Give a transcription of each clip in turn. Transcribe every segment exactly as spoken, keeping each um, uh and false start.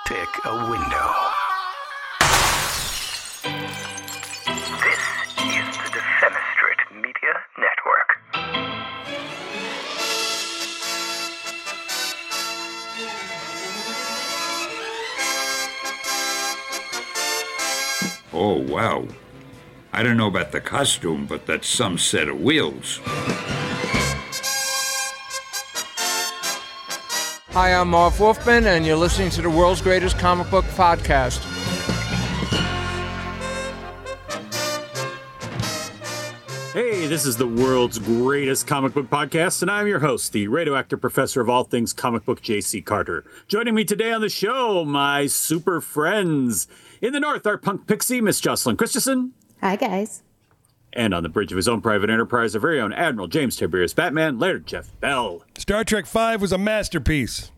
Pick a window. This is the Defenestrate Media Network. Oh, wow. I don't know about the costume, but that's some set of wheels. Hi, I'm Marv Wolfman, and you're listening to the world's greatest comic book podcast. Hey, this is the world's greatest comic book podcast, and I'm your host, the radioactive professor of all things comic book, J C Carter. Joining me today on the show, my super friends. In the north, our punk pixie, Miss Jocelyn Christensen. Hi, guys. And on the bridge of his own private enterprise, our very own Admiral James Tiberius Batman, Laird Jeff Bell. Star Trek five was a masterpiece.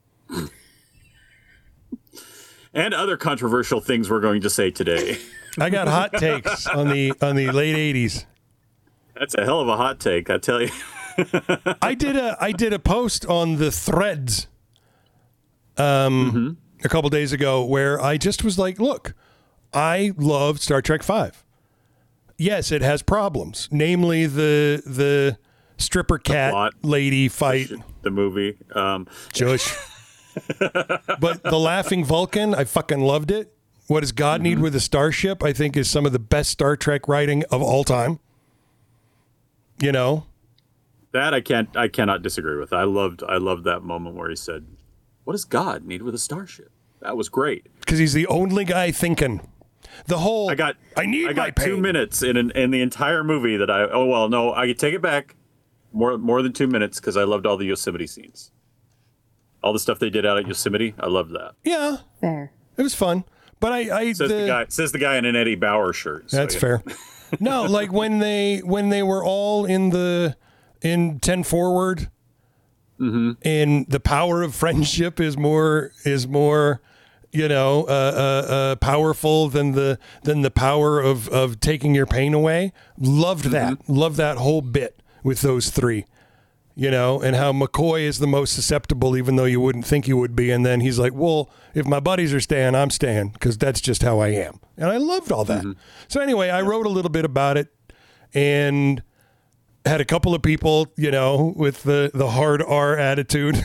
And other controversial things we're going to say today. I got hot takes on the on the late eighties. That's a hell of a hot take, I tell you. I did a I did a post on the Threads um, mm-hmm. a couple days ago where I just was like, look, I love Star Trek five. Yes, it has problems, namely the the stripper cat plot, lady fight. The movie. Um. Josh. But the Laughing Vulcan, I fucking loved it. What does God mm-hmm. need with a starship? I think is some of the best Star Trek writing of all time. You know? That I can't I cannot disagree with. I loved I loved that moment where he said, "What does God need with a starship?" That was great. Because he's the only guy thinking. The whole I got I need I got my pain. two minutes in an, in the entire movie that I oh well no I could take it back more more than two minutes because I loved all the Yosemite scenes, all the stuff they did out at Yosemite. I loved that. Yeah, fair. It was fun, but I, I says the, the guy says the guy in an Eddie Bauer shirt. So that's yeah. fair. No, like when they when they were all in the in ten forward, mm-hmm. and the power of friendship is more is more. You know, uh, uh, uh, powerful than the than the power of, of taking your pain away. Loved that. Mm-hmm. Loved that whole bit with those three. You know, and how McCoy is the most susceptible, even though you wouldn't think he would be. And then he's like, well, if my buddies are staying, I'm staying, because that's just how I am. And I loved all that. Mm-hmm. So anyway, I wrote a little bit about it and had a couple of people, you know, with the, the hard R attitude.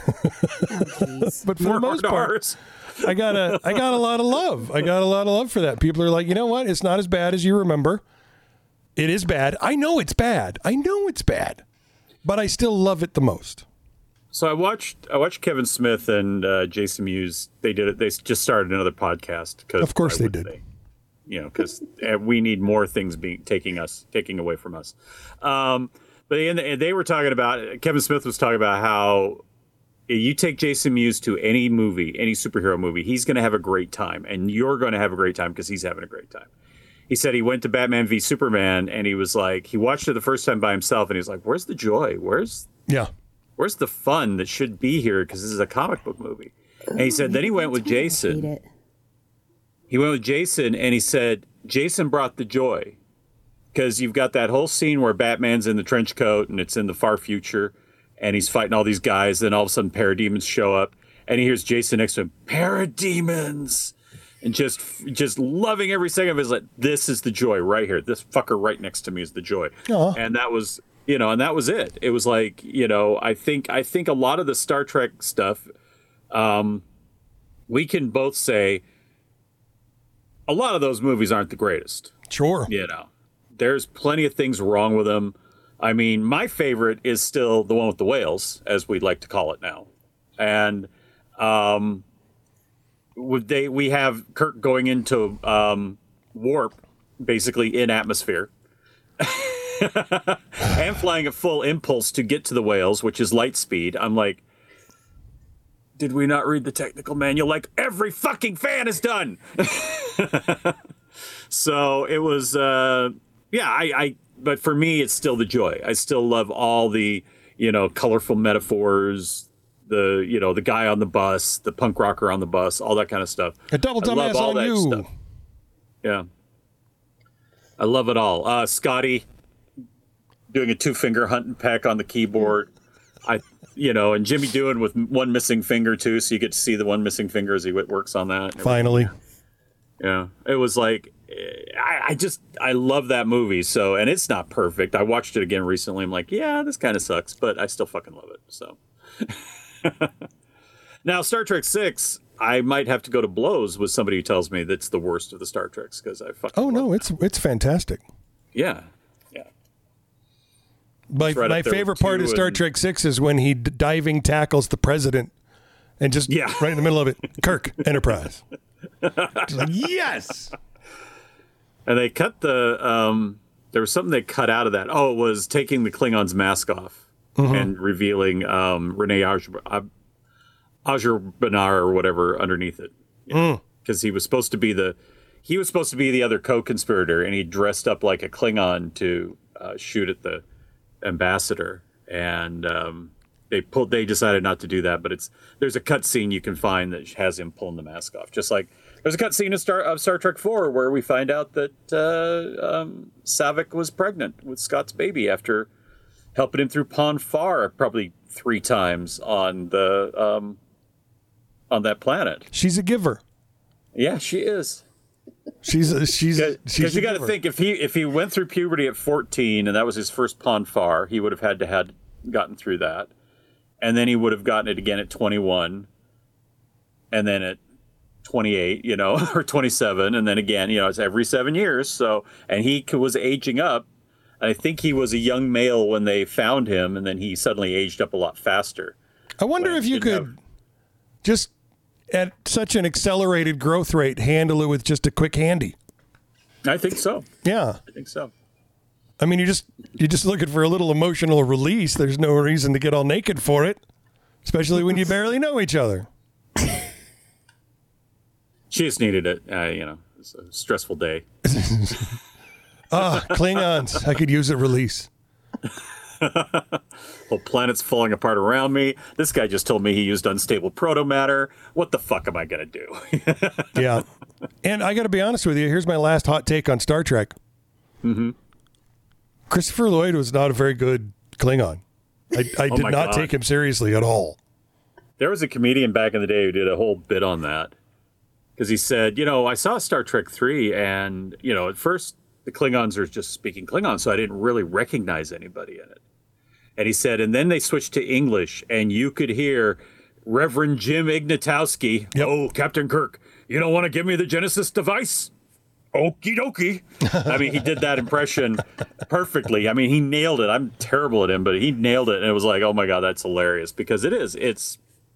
Oh, but for More the most hard part, R's. I got a I got a lot of love. I got a lot of love for that. People are like, you know what? It's not as bad as you remember. It is bad. I know it's bad. I know it's bad. But I still love it the most. So I watched I watched Kevin Smith and uh, Jason Mewes. They did it. They just started another podcast. Cause of course they did. They? You know, because we need more things being taking us taking away from us. Um, but in the, they were talking about Kevin Smith was talking about how you take Jason Mewes to any movie, any superhero movie, he's going to have a great time, and you're going to have a great time because he's having a great time. He said he went to Batman v Superman, and he was like, he watched it the first time by himself, and he was like, "Where's the joy? Where's yeah, where's the fun that should be here? Because this is a comic book movie." And he said, then he went with Jason. He went with Jason, and he said, Jason brought the joy, because you've got that whole scene where Batman's in the trench coat, and it's in the far future. And he's fighting all these guys. Then all of a sudden, parademons show up, and he hears Jason next to him, "Parademons," and just, just loving every second of it. Is like, this is the joy right here. This fucker right next to me is the joy. Aww. And that was, you know, and that was it. It was like, you know, I think, I think a lot of the Star Trek stuff, um, we can both say, a lot of those movies aren't the greatest. Sure. You know, there's plenty of things wrong with them. I mean, my favorite is still the one with the whales, as we'd like to call it now. And um, would they we have Kirk going into um, warp, basically in atmosphere, and flying at full impulse to get to the whales, which is light speed. I'm like, did we not read the technical manual like every fucking fan has done? So it was, uh, yeah, I... I But for me, it's still the joy. I still love all the, you know, colorful metaphors, the, you know, the guy on the bus, the punk rocker on the bus, all that kind of stuff. A double dumbass on you. Stuff. Yeah. I love it all. Uh, Scotty doing a two-finger hunt and peck on the keyboard. I you know, and Jimmy Doohan with one missing finger too, so you get to see the one missing finger as he works on that. Finally. Yeah, it was like, I, I just, I love that movie. So, and it's not perfect. I watched it again recently. I'm like, yeah, this kind of sucks, but I still fucking love it. So, now Star Trek six, I might have to go to blows with somebody who tells me that's the worst of the Star Treks because I fucking. Oh no, it's it's fantastic. Yeah, yeah. My right my favorite part of Star and... Trek six is when he d- diving tackles the president, and just yeah. right in the middle of it, Kirk, Enterprise. Just like, yes. And they cut the, um, there was something they cut out of that. Oh, it was taking the Klingon's mask off mm-hmm. and revealing um, Renee Ajurbanar or whatever underneath it. Because mm. he was supposed to be the, he was supposed to be the other co-conspirator, and he dressed up like a Klingon to uh, shoot at the ambassador. And um, they pulled, they decided not to do that, but it's, there's a cut scene you can find that has him pulling the mask off. Just like, there's a cut scene of Star, of Star Trek four where we find out that uh, um, Saavik was pregnant with Scott's baby after helping him through Pon farr probably three times on the um, on that planet. She's a giver. Yeah, she is. She's a, she's because you got to think if he if he went through puberty at fourteen and that was his first Pon farr, he would have had to had gotten through that, and then he would have gotten it again at twenty-one, and then at twenty-eight, you know, or twenty-seven, and then again, you know, it's every seven years. So, and he was aging up. I think he was a young male when they found him, and then he suddenly aged up a lot faster. I wonder if you could have... just, at such an accelerated growth rate, handle it with just a quick handy. I think so. Yeah, I think so. I mean, you just you're just looking for a little emotional release. There's no reason to get all naked for it, especially when you barely know each other. She just needed it. Uh, you know, it's a stressful day. Ah, Klingons. I could use a release. Whole planet's falling apart around me. This guy just told me he used unstable proto-matter. What the fuck am I going to do? Yeah. And I got to be honest with you. Here's my last hot take on Star Trek. Mm-hmm. Christopher Lloyd was not a very good Klingon. I, I oh did not God. take him seriously at all. There was a comedian back in the day who did a whole bit on that. Because he said, you know, I saw Star Trek three, and, you know, at first the Klingons are just speaking Klingon, so I didn't really recognize anybody in it. And he said, and then they switched to English, and you could hear Reverend Jim Ignatowski, yep. Oh, Captain Kirk, you don't want to give me the Genesis device? Okie dokie. I mean, he did that impression perfectly. I mean, he nailed it. I'm terrible at him, but he nailed it, and it was like, oh, my God, that's hilarious. Because it is. It's...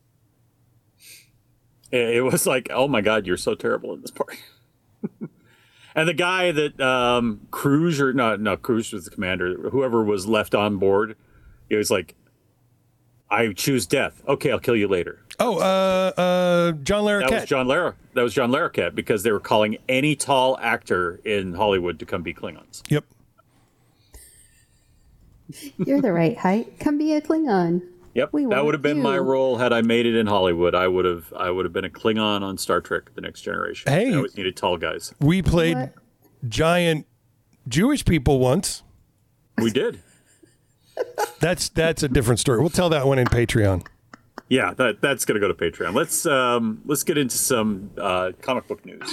It was like, oh my God, you're so terrible in this part. And the guy that um, Cruz or no, no, Cruz was the commander. Whoever was left on board, he was like, "I choose death. Okay, I'll kill you later." Oh, uh, uh, John Larroquette. That was John Lar- That was John Larroquette because they were calling any tall actor in Hollywood to come be Klingons. Yep. You're the right height. Come be a Klingon. Yep, we that would have been you. my role had I made it in Hollywood. I would have, I would have been a Klingon on Star Trek: The Next Generation. Hey, I always needed tall guys. We played what? giant Jewish people once. We did. That's that's a different story. We'll tell that one in Patreon. Yeah, that that's gonna go to Patreon. Let's um, let's get into some uh, comic book news.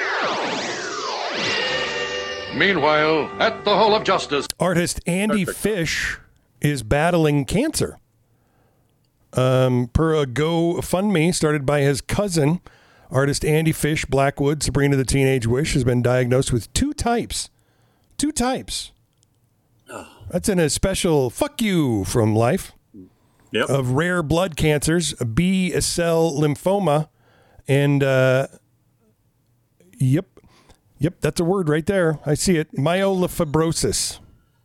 Meanwhile, at the Hall of Justice, artist Andy Fish is battling cancer. Um, per a GoFundMe started by his cousin, artist Andy Fish Blackwood, Sabrina the Teenage Wish, has been diagnosed with two types. Two types. Oh. That's in a special fuck you from life. Yep. Of rare blood cancers, B-cell lymphoma, and uh, yep, yep, that's a word right there. I see it. Myelofibrosis.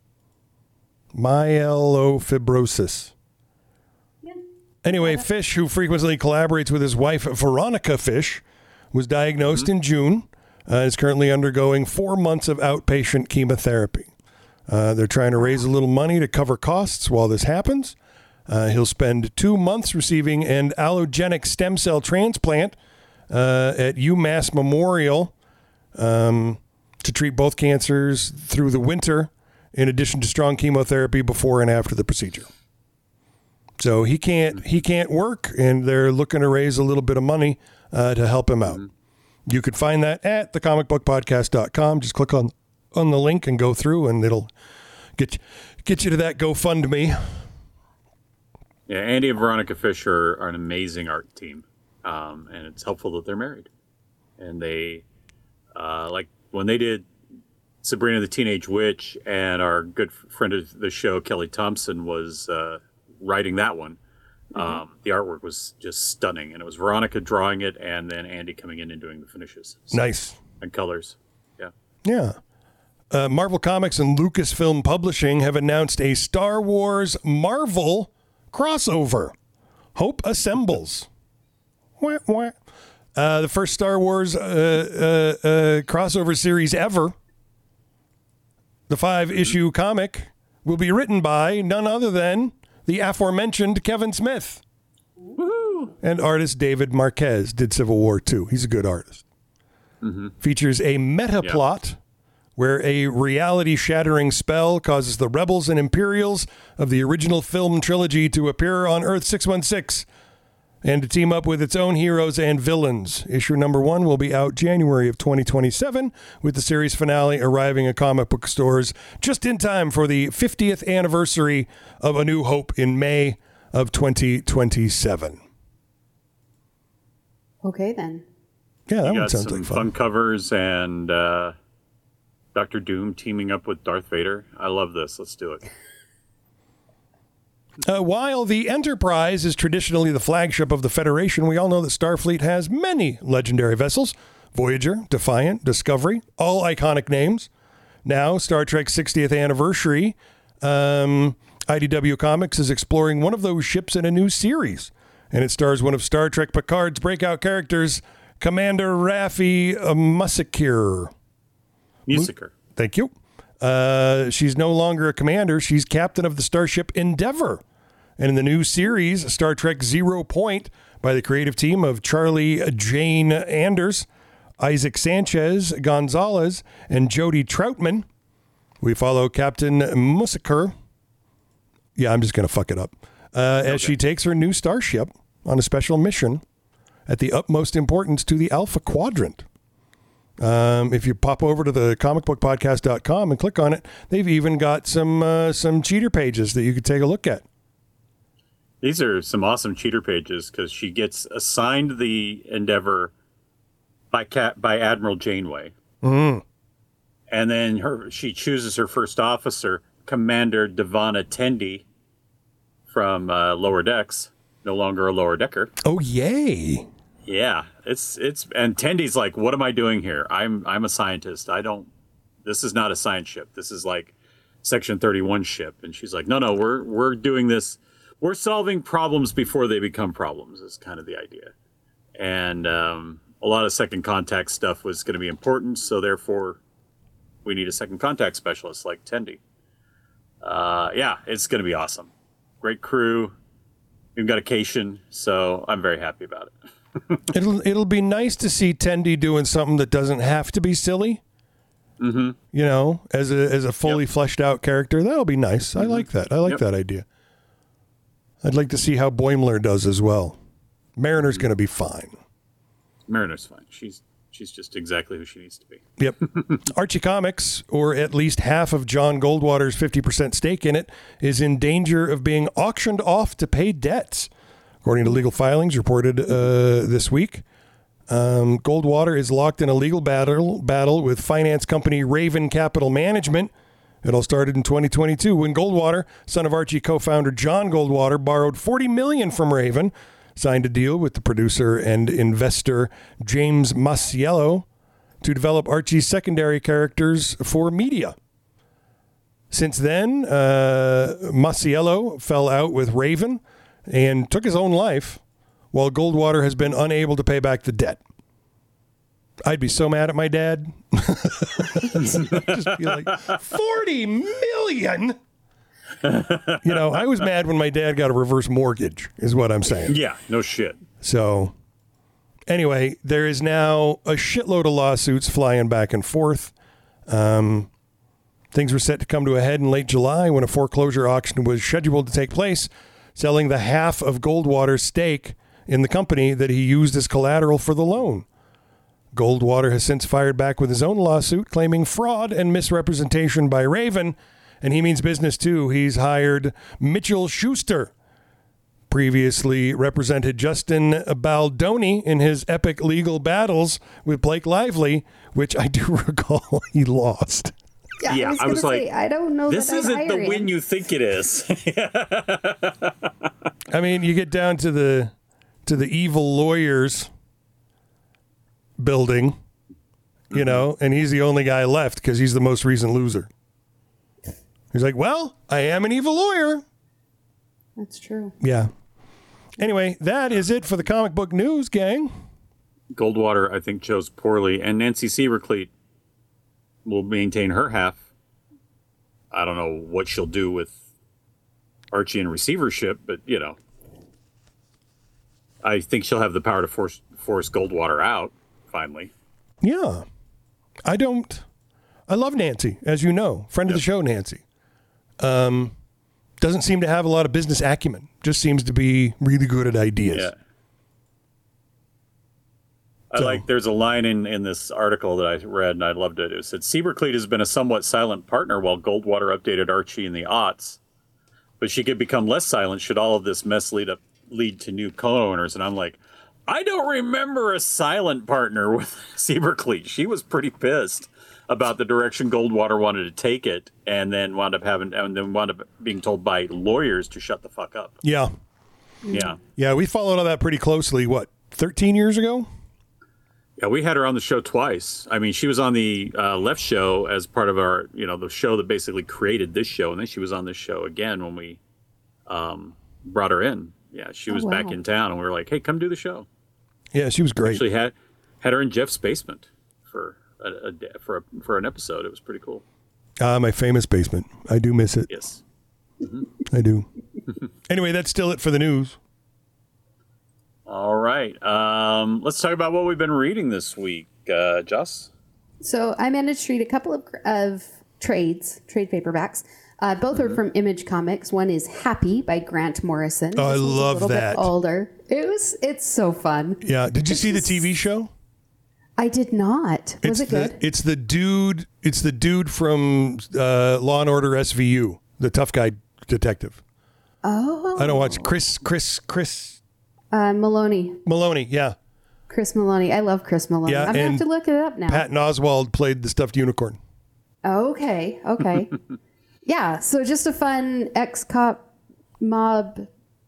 Myelofibrosis. Anyway, Fish, who frequently collaborates with his wife, Veronica Fish, was diagnosed mm-hmm. in June, uh, is currently undergoing four months of outpatient chemotherapy. Uh, they're trying to raise a little money to cover costs while this happens. Uh, he'll spend two months receiving an allogenic stem cell transplant uh, at UMass Memorial um, to treat both cancers through the winter, in addition to strong chemotherapy before and after the procedure. So he can't he can't work, and they're looking to raise a little bit of money uh, to help him out. Mm-hmm. You could find that at the comic book podcast dot com. Just click on on the link and go through, and it'll get get you to that GoFundMe. Yeah, Andy and Veronica Fisher are an amazing art team, um, and it's helpful that they're married. And they, uh, like when they did Sabrina the Teenage Witch, and our good friend of the show, Kelly Thompson, was uh, writing that one. Mm-hmm. Um, the artwork was just stunning, and it was Veronica drawing it, and then Andy coming in and doing the finishes. So, nice. And colors. Yeah. Yeah. Uh, Marvel Comics and Lucasfilm Publishing have announced a Star Wars Marvel crossover. Hope Assembles. Wah, wah. Uh, the first Star Wars uh, uh, uh, crossover series ever. The five-issue comic will be written by none other than the aforementioned Kevin Smith. Woo-hoo. And artist David Marquez did Civil War two. He's a good artist. Mm-hmm. Features a meta yeah. plot where a reality-shattering spell causes the Rebels and Imperials of the original film trilogy to appear on Earth six one six and to team up with its own heroes and villains. Issue number one will be out January of twenty twenty-seven, with the series finale arriving at comic book stores just in time for the fiftieth anniversary of A New Hope in May of twenty twenty-seven. Okay, then. Yeah, that you one got sounds some like fun. fun. covers and uh, Doctor Doom teaming up with Darth Vader. I love this. Let's do it. Uh, while the Enterprise is traditionally the flagship of the Federation, we all know that Starfleet has many legendary vessels. Voyager, Defiant, Discovery, all iconic names. Now, Star Trek's sixtieth anniversary, um, I D W Comics is exploring one of those ships in a new series. And it stars one of Star Trek Picard's breakout characters, Commander Raffi Musiker. Musiker. Thank you. Uh, she's no longer a commander. She's captain of the starship Endeavour. And in the new series, Star Trek Zero Point, by the creative team of Charlie Jane Anders, Isaac Sanchez Gonzalez, and Jody Troutman, we follow Captain Musiker. Yeah, I'm just going to fuck it up. Uh, okay. As she takes her new starship on a special mission at the utmost importance to the Alpha Quadrant. Um, if you pop over to the comic book podcast dot com and click on it, they've even got some uh, some cheater pages that you could take a look at. These are some awesome cheater pages because she gets assigned the Endeavor by Cat by Admiral Janeway, mm-hmm. and then her she chooses her first officer, Commander Devana Tendi, from uh, Lower Decks, no longer a Lower Decker. Oh yay! Yeah, it's it's and Tendy's like, what am I doing here? I'm I'm a scientist. I don't. This is not a science ship. This is like Section thirty-one ship. And she's like, no, no, we're we're doing this. We're solving problems before they become problems. Is kind of the idea. And um, a lot of second contact stuff was going to be important. So therefore, we need a second contact specialist like Tendi. Uh, yeah, it's going to be awesome. Great crew. We've got a Cation, so I'm very happy about it. it'll it'll be nice to see Tendi doing something that doesn't have to be silly. Mm-hmm. You know, as a as a fully yep. fleshed out character, that'll be nice. Mm-hmm. I like that. I like yep. that idea. I'd like to see how Boimler does as well. Mariner's mm-hmm. going to be fine. Mariner's fine. She's she's just exactly who she needs to be. Yep. Archie Comics, or at least half of John Goldwater's fifty percent stake in it, is in danger of being auctioned off to pay debts. According to legal filings reported uh, this week, um, Goldwater is locked in a legal battle battle with finance company Raven Capital Management. It all started in twenty twenty-two when Goldwater, son of Archie co-founder John Goldwater, borrowed forty million dollars from Raven, signed a deal with the producer and investor James Masiello to develop Archie's secondary characters for media. Since then, uh, Masiello fell out with Raven and took his own life, while Goldwater has been unable to pay back the debt. I'd be so mad at my dad. Just be like, forty million? You know, I was mad when my dad got a reverse mortgage, is what I'm saying. Yeah, no shit. So, anyway, there is now a shitload of lawsuits flying back and forth. Um, things were set to come to a head in late July when a foreclosure auction was scheduled to take place selling the half of Goldwater's stake in the company that he used as collateral for the loan. Goldwater has since fired back with his own lawsuit claiming fraud and misrepresentation by Raven, and he means business too. He's hired Mitchell Schuster, previously represented Justin Baldoni in his epic legal battles with Blake Lively, which I do recall he lost. Yeah, Yeah, I was, I gonna was say, like, I don't know. This that I'd isn't the hire win him. you think it is. I mean, you get down to the to the evil lawyers building, you mm-hmm. know, and he's the only guy left because he's the most recent loser. He's like, well, I am an evil lawyer. That's true. Yeah. Anyway, that is it for the comic book news, gang. Goldwater, I think, chose poorly, and Nancy Sievercleet will maintain her half. I don't know what she'll do with Archie in receivership, but, you know, I think she'll have the power to force force Goldwater out, finally. Yeah. I don't... I love Nancy, as you know. Friend yep. of the show, Nancy. Um, doesn't seem to have a lot of business acumen. Just seems to be really good at ideas. Yeah. I So- like, there's a line in, in this article that I read, and I loved it. It said, Sievercleet has been a somewhat silent partner while Goldwater updated Archie in the aughts, but she could become less silent should all of this mess lead up lead to new co-owners. And I'm like, I don't remember a silent partner with Sievercleet. She was pretty pissed about the direction Goldwater wanted to take it, and then wound up having, and then wound up being told by lawyers to shut the fuck up. Yeah. Yeah. Yeah, we followed all that pretty closely, what, thirteen years ago? Yeah, we had her on the show twice. I mean, she was on the uh, Left Show as part of our, you know, the show that basically created this show, and then she was on this show again when we um, brought her in. Yeah, she was Oh, wow. back in town, and we were like, "Hey, come do the show." Yeah, she was great. Actually, had had her in Jeff's basement for a, a for a, for an episode. It was pretty cool. Ah, my famous basement. I do miss it. Yes. I do. Anyway, that's still it for the news. All right. Um, let's talk about what we've been reading this week, uh, Joss. So I managed to read a couple of, of trades, trade paperbacks. Uh, both Mm-hmm. are from Image Comics. One is Happy by Grant Morrison. Oh, I This one's love a little that. Bit older. It was. It's so fun. Yeah. Did you It's see the just- T V show? I did not. Was it's it good? The, it's the dude. It's the dude from uh, Law and Order S V U, the tough guy detective. Oh. I don't watch Chris. Chris. Chris Uh, Maloney. Maloney. Yeah. Chris Maloney. I love Chris Maloney. Yeah, I'm gonna have and to look it up now. Patton Oswalt played the stuffed unicorn. Okay. Okay. Yeah. So just a fun ex-cop mob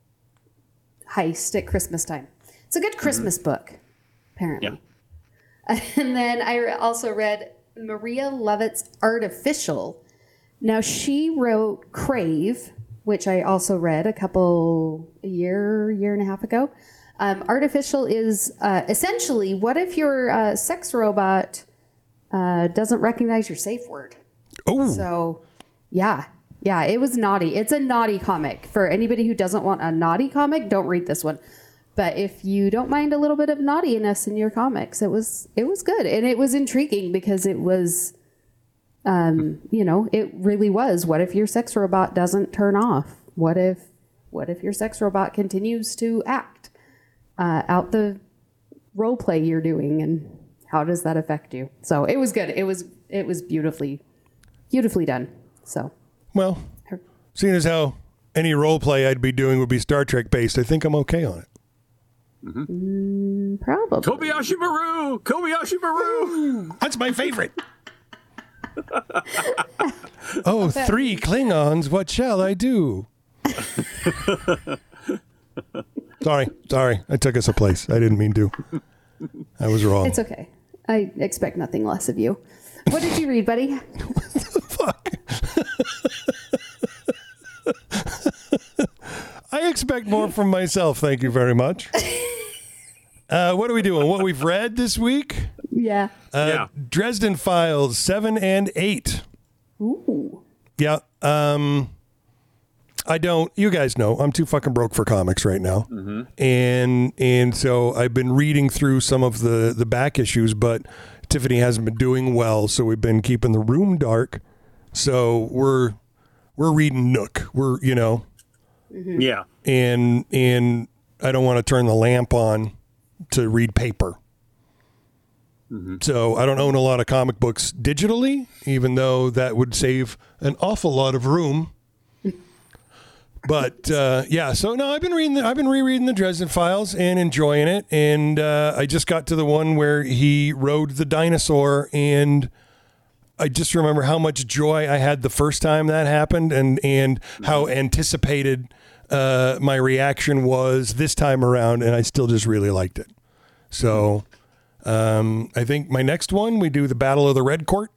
heist at Christmas time. It's a good Christmas book, apparently. Yeah. And then I re- also read Maria Lovett's Artificial. Now she wrote Crave, which I also read a couple a year, year and a half ago. Um, Artificial is uh, essentially, what if your uh, sex robot uh, doesn't recognize your safe word? Oh. So, yeah. Yeah, it was naughty. It's a naughty comic. For anybody who doesn't want a naughty comic, don't read this one. But if you don't mind a little bit of naughtiness in your comics, it was it was good. And it was intriguing because it was, um, you know, it really was. What if your sex robot doesn't turn off? What if what if your sex robot continues to act uh, out the role play you're doing? And how does that affect you? So it was good. It was it was beautifully, beautifully done. So. Well, seeing as how any role play I'd be doing would be Star Trek based, I think I'm okay on it. Mm, probably. Kobayashi Maru! Kobayashi Maru! That's my favorite. Oh, three Klingons. What shall I do? sorry, sorry. I took us a place. I didn't mean to. I was wrong. It's okay. I expect nothing less of you. What did you read, buddy? Fuck. I expect more from myself. Thank you very much. Uh, what are we doing? What we've read this week? Yeah. Uh, Yeah. Dresden Files seven and eight. Ooh. Yeah. Um, I don't. You guys know I'm too fucking broke for comics right now, mm-hmm. and and so I've been reading through some of the the back issues, but Tiffany hasn't been doing well, so we've been keeping the room dark. So we're we're reading Nook. We're you know. Yeah. and and I don't want to turn the lamp on to read paper. Mm-hmm. So I don't own a lot of comic books digitally, even though that would save an awful lot of room. But uh, yeah, so no, I've been reading. The, I've been rereading the Dresden Files and enjoying it. And uh, I just got to the one where he rode the dinosaur, and I just remember how much joy I had the first time that happened, and and how anticipated uh, my reaction was this time around, and I still just really liked it. So um, I think my next one, we do the Battle of the Red Court.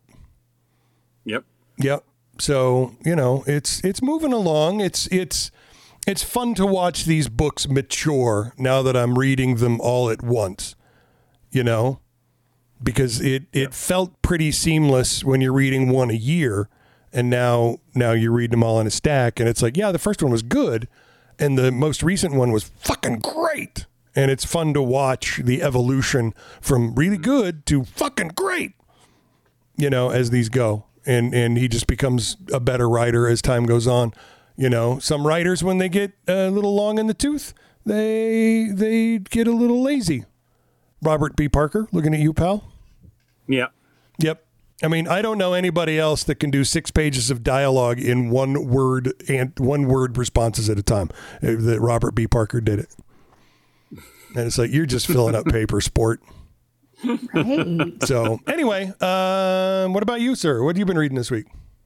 Yep. Yep. So, you know, it's it's moving along. It's it's it's fun to watch these books mature now that I'm reading them all at once, you know, because it, it felt pretty seamless when you're reading one a year, and now now you read them all in a stack, and it's like, yeah, the first one was good, and the most recent one was fucking great, and it's fun to watch the evolution from really good to fucking great, you know, as these go. And and he just becomes a better writer as time goes on. You know, some writers, when they get a little long in the tooth, they they get a little lazy. Robert B. Parker, looking at you, pal. Yeah. Yep. I mean, I don't know anybody else that can do six pages of dialogue in one word and one word responses at a time. That Robert B. Parker did it. And it's like, you're just filling up paper, sport. Right. So anyway, um, what about you, sir? What have you been reading this week?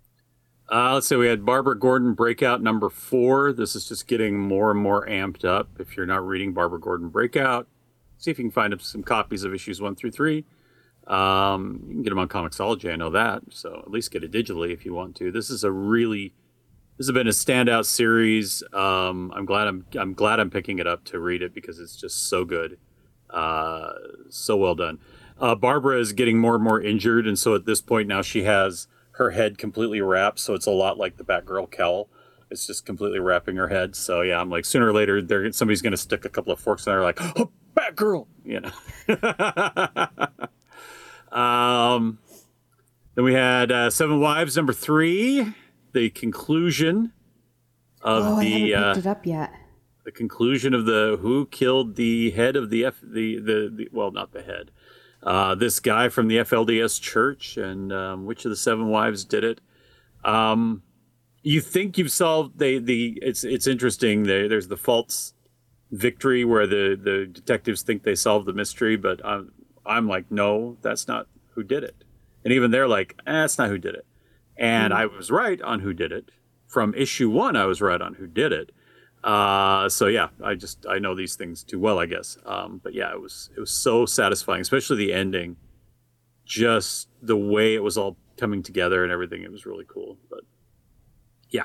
Uh, let's say we had Barbara Gordon Breakout number four. This is just getting more and more amped up. If you're not reading Barbara Gordon Breakout, see if you can find some copies of issues one through three. Um, you can get them on Comixology, I know that. So at least get it digitally if you want to. This is a really, this has been a standout series. Um, I'm glad I'm, I'm glad I'm picking it up to read it because it's just so good. Uh, so well done. Uh, Barbara is getting more and more injured, and so at this point now she has her head completely wrapped, so it's a lot like the Batgirl Kel. It's just completely wrapping her head. So yeah, I'm like, sooner or later, they're, somebody's going to stick a couple of forks in there, like, oh, Batgirl, you know. um, then we had uh, Seven Wives number three, the conclusion of oh, the. I haven't uh, picked it up yet. The conclusion of the who killed the head of the F the the, the well not the head, uh, this guy from the F L D S church, and um, which of the seven wives did it? Um, you think you've solved the the it's it's interesting. They, there's the false victory where the the detectives think they solved the mystery, but I'm I'm like, no, that's not who did it, and even they're like, eh, that's not who did it, and mm-hmm. I was right on who did it. From issue one, I was right on who did it. Uh, so yeah, I just, I know these things too well, I guess. Um, but yeah, it was, it was so satisfying, especially the ending, just the way it was all coming together and everything. It was really cool, but yeah.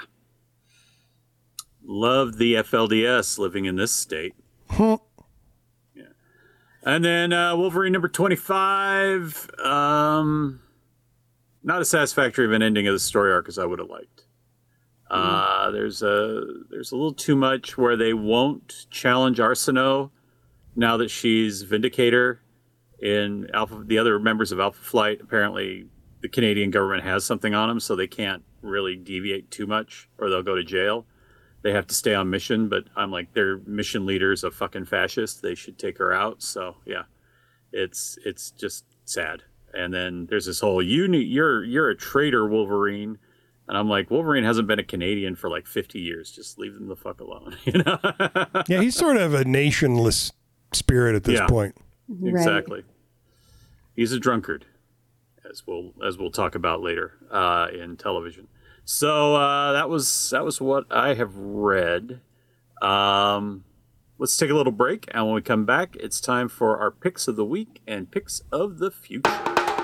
Loved the F L D S living in this state. Huh. Yeah. And then, uh, Wolverine number twenty-five, um, not as satisfactory of an ending of the story arc as I would have liked. Uh, there's a there's a little too much where they won't challenge Arsenault now that she's Vindicator. In Alpha, the other members of Alpha Flight, apparently the Canadian government has something on them, so they can't really deviate too much, or they'll go to jail. They have to stay on mission, but I'm like, their mission leader's a fucking fascist. They should take her out. So yeah, it's it's just sad. And then there's this whole you you're you're a traitor, Wolverine. And I'm like, Wolverine hasn't been a Canadian for like fifty years. Just leave them the fuck alone, you know? Yeah, he's sort of a nationless spirit at this yeah, point. Exactly. Right. He's a drunkard, as we'll as we'll talk about later uh, in television. So uh, that was that was what I have read. Um, let's take a little break, and when we come back, it's time for our picks of the week and picks of the future.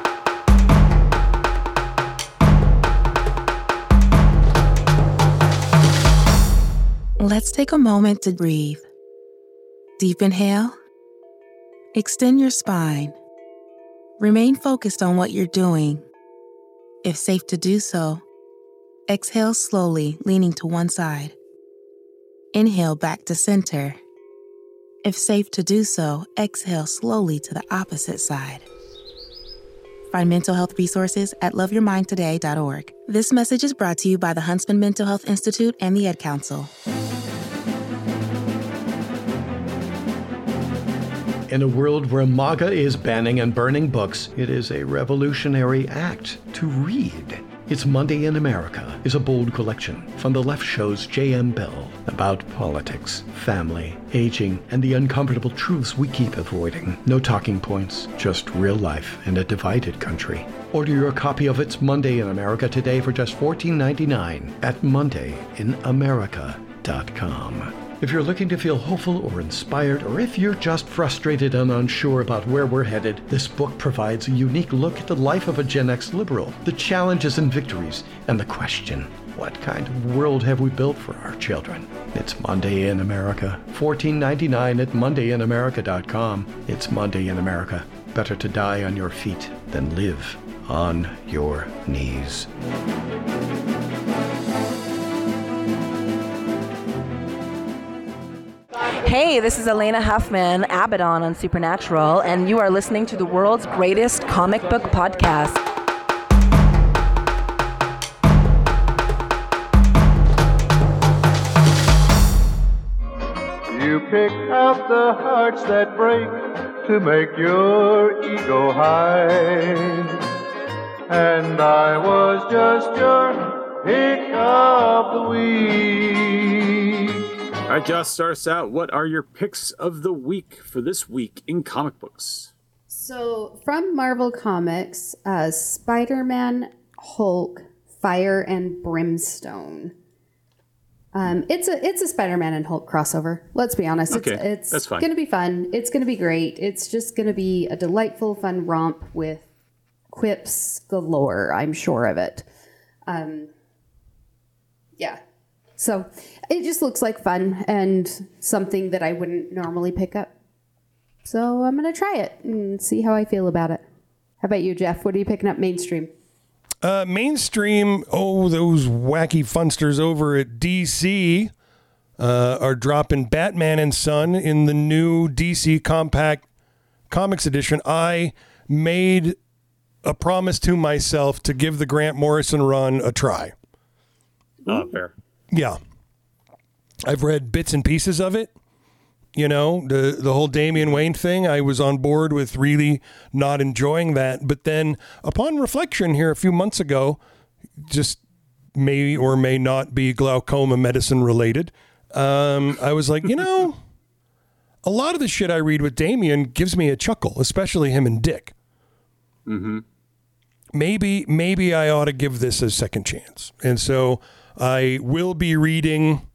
Let's take a moment to breathe. Deep inhale. Extend your spine. Remain focused on what you're doing. If safe to do so, exhale slowly, leaning to one side. Inhale back to center. If safe to do so, exhale slowly to the opposite side. Find mental health resources at love your mind today dot org. This message is brought to you by the Huntsman Mental Health Institute and the Ad Council. In a world where MAGA is banning and burning books, it is a revolutionary act to read. It's Monday in America is a bold collection from the Left Show's J M Bell about politics, family, aging, and the uncomfortable truths we keep avoiding. No talking points, just real life in a divided country. Order your copy of It's Monday in America today for just fourteen ninety-nine at monday in america dot com. If you're looking to feel hopeful or inspired, or if you're just frustrated and unsure about where we're headed, this book provides a unique look at the life of a Gen X liberal, the challenges and victories, and the question, what kind of world have we built for our children? It's Monday in America. fourteen ninety-nine at monday in america dot com. It's Monday in America. Better to die on your feet than live on your knees. Hey, this is Elena Huffman, Abaddon on Supernatural, and you are listening to the world's greatest comic book podcast. You pick out the hearts that break to make your ego high. And I was just your pick of the week. All right, Josh, start us out. What are your picks of the week for this week in comic books? So, from Marvel Comics, uh, Spider-Man, Hulk, Fire and Brimstone. Um, it's a it's a Spider-Man and Hulk crossover. Let's be honest. Okay, it's that's it's fine. going to be fun. It's going to be great. It's just going to be a delightful, fun romp with quips galore. I'm sure of it. Um, yeah. So it just looks like fun and something that I wouldn't normally pick up. So I'm going to try it and see how I feel about it. How about you, Jeff? What are you picking up mainstream? Uh, mainstream, oh, those wacky funsters over at D C uh, are dropping Batman and Son in the new D C Compact Comics edition. I made a promise to myself to give the Grant Morrison run a try. Oh, fair. Yeah. I've read bits and pieces of it. You know, the the whole Damian Wayne thing, I was on board with really not enjoying that. But then upon reflection here a few months ago, just may or may not be glaucoma medicine related, um, I was like, you know, a lot of the shit I read with Damian gives me a chuckle, especially him and Dick. Mm-hmm. Maybe, maybe I ought to give this a second chance. And so I will be reading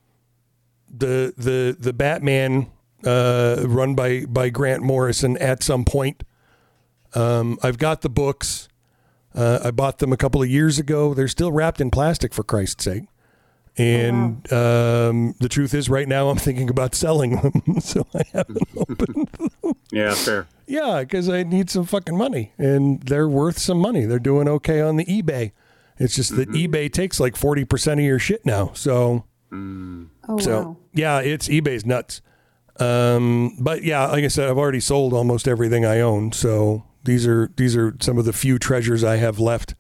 the the the Batman uh, run by by Grant Morrison at some point. Um, I've got the books. Uh, I bought them a couple of years ago. They're still wrapped in plastic, for Christ's sake. And oh, wow. um, the truth is, right now I'm thinking about selling them, so I haven't opened them. Yeah, fair. Yeah, because I need some fucking money, and they're worth some money. They're doing okay on the eBay. It's just that mm-hmm. eBay takes like forty percent of your shit now. So, mm. oh, so wow. yeah, it's eBay's nuts. Um, but yeah, like I said, I've already sold almost everything I own. So these are these are some of the few treasures I have left.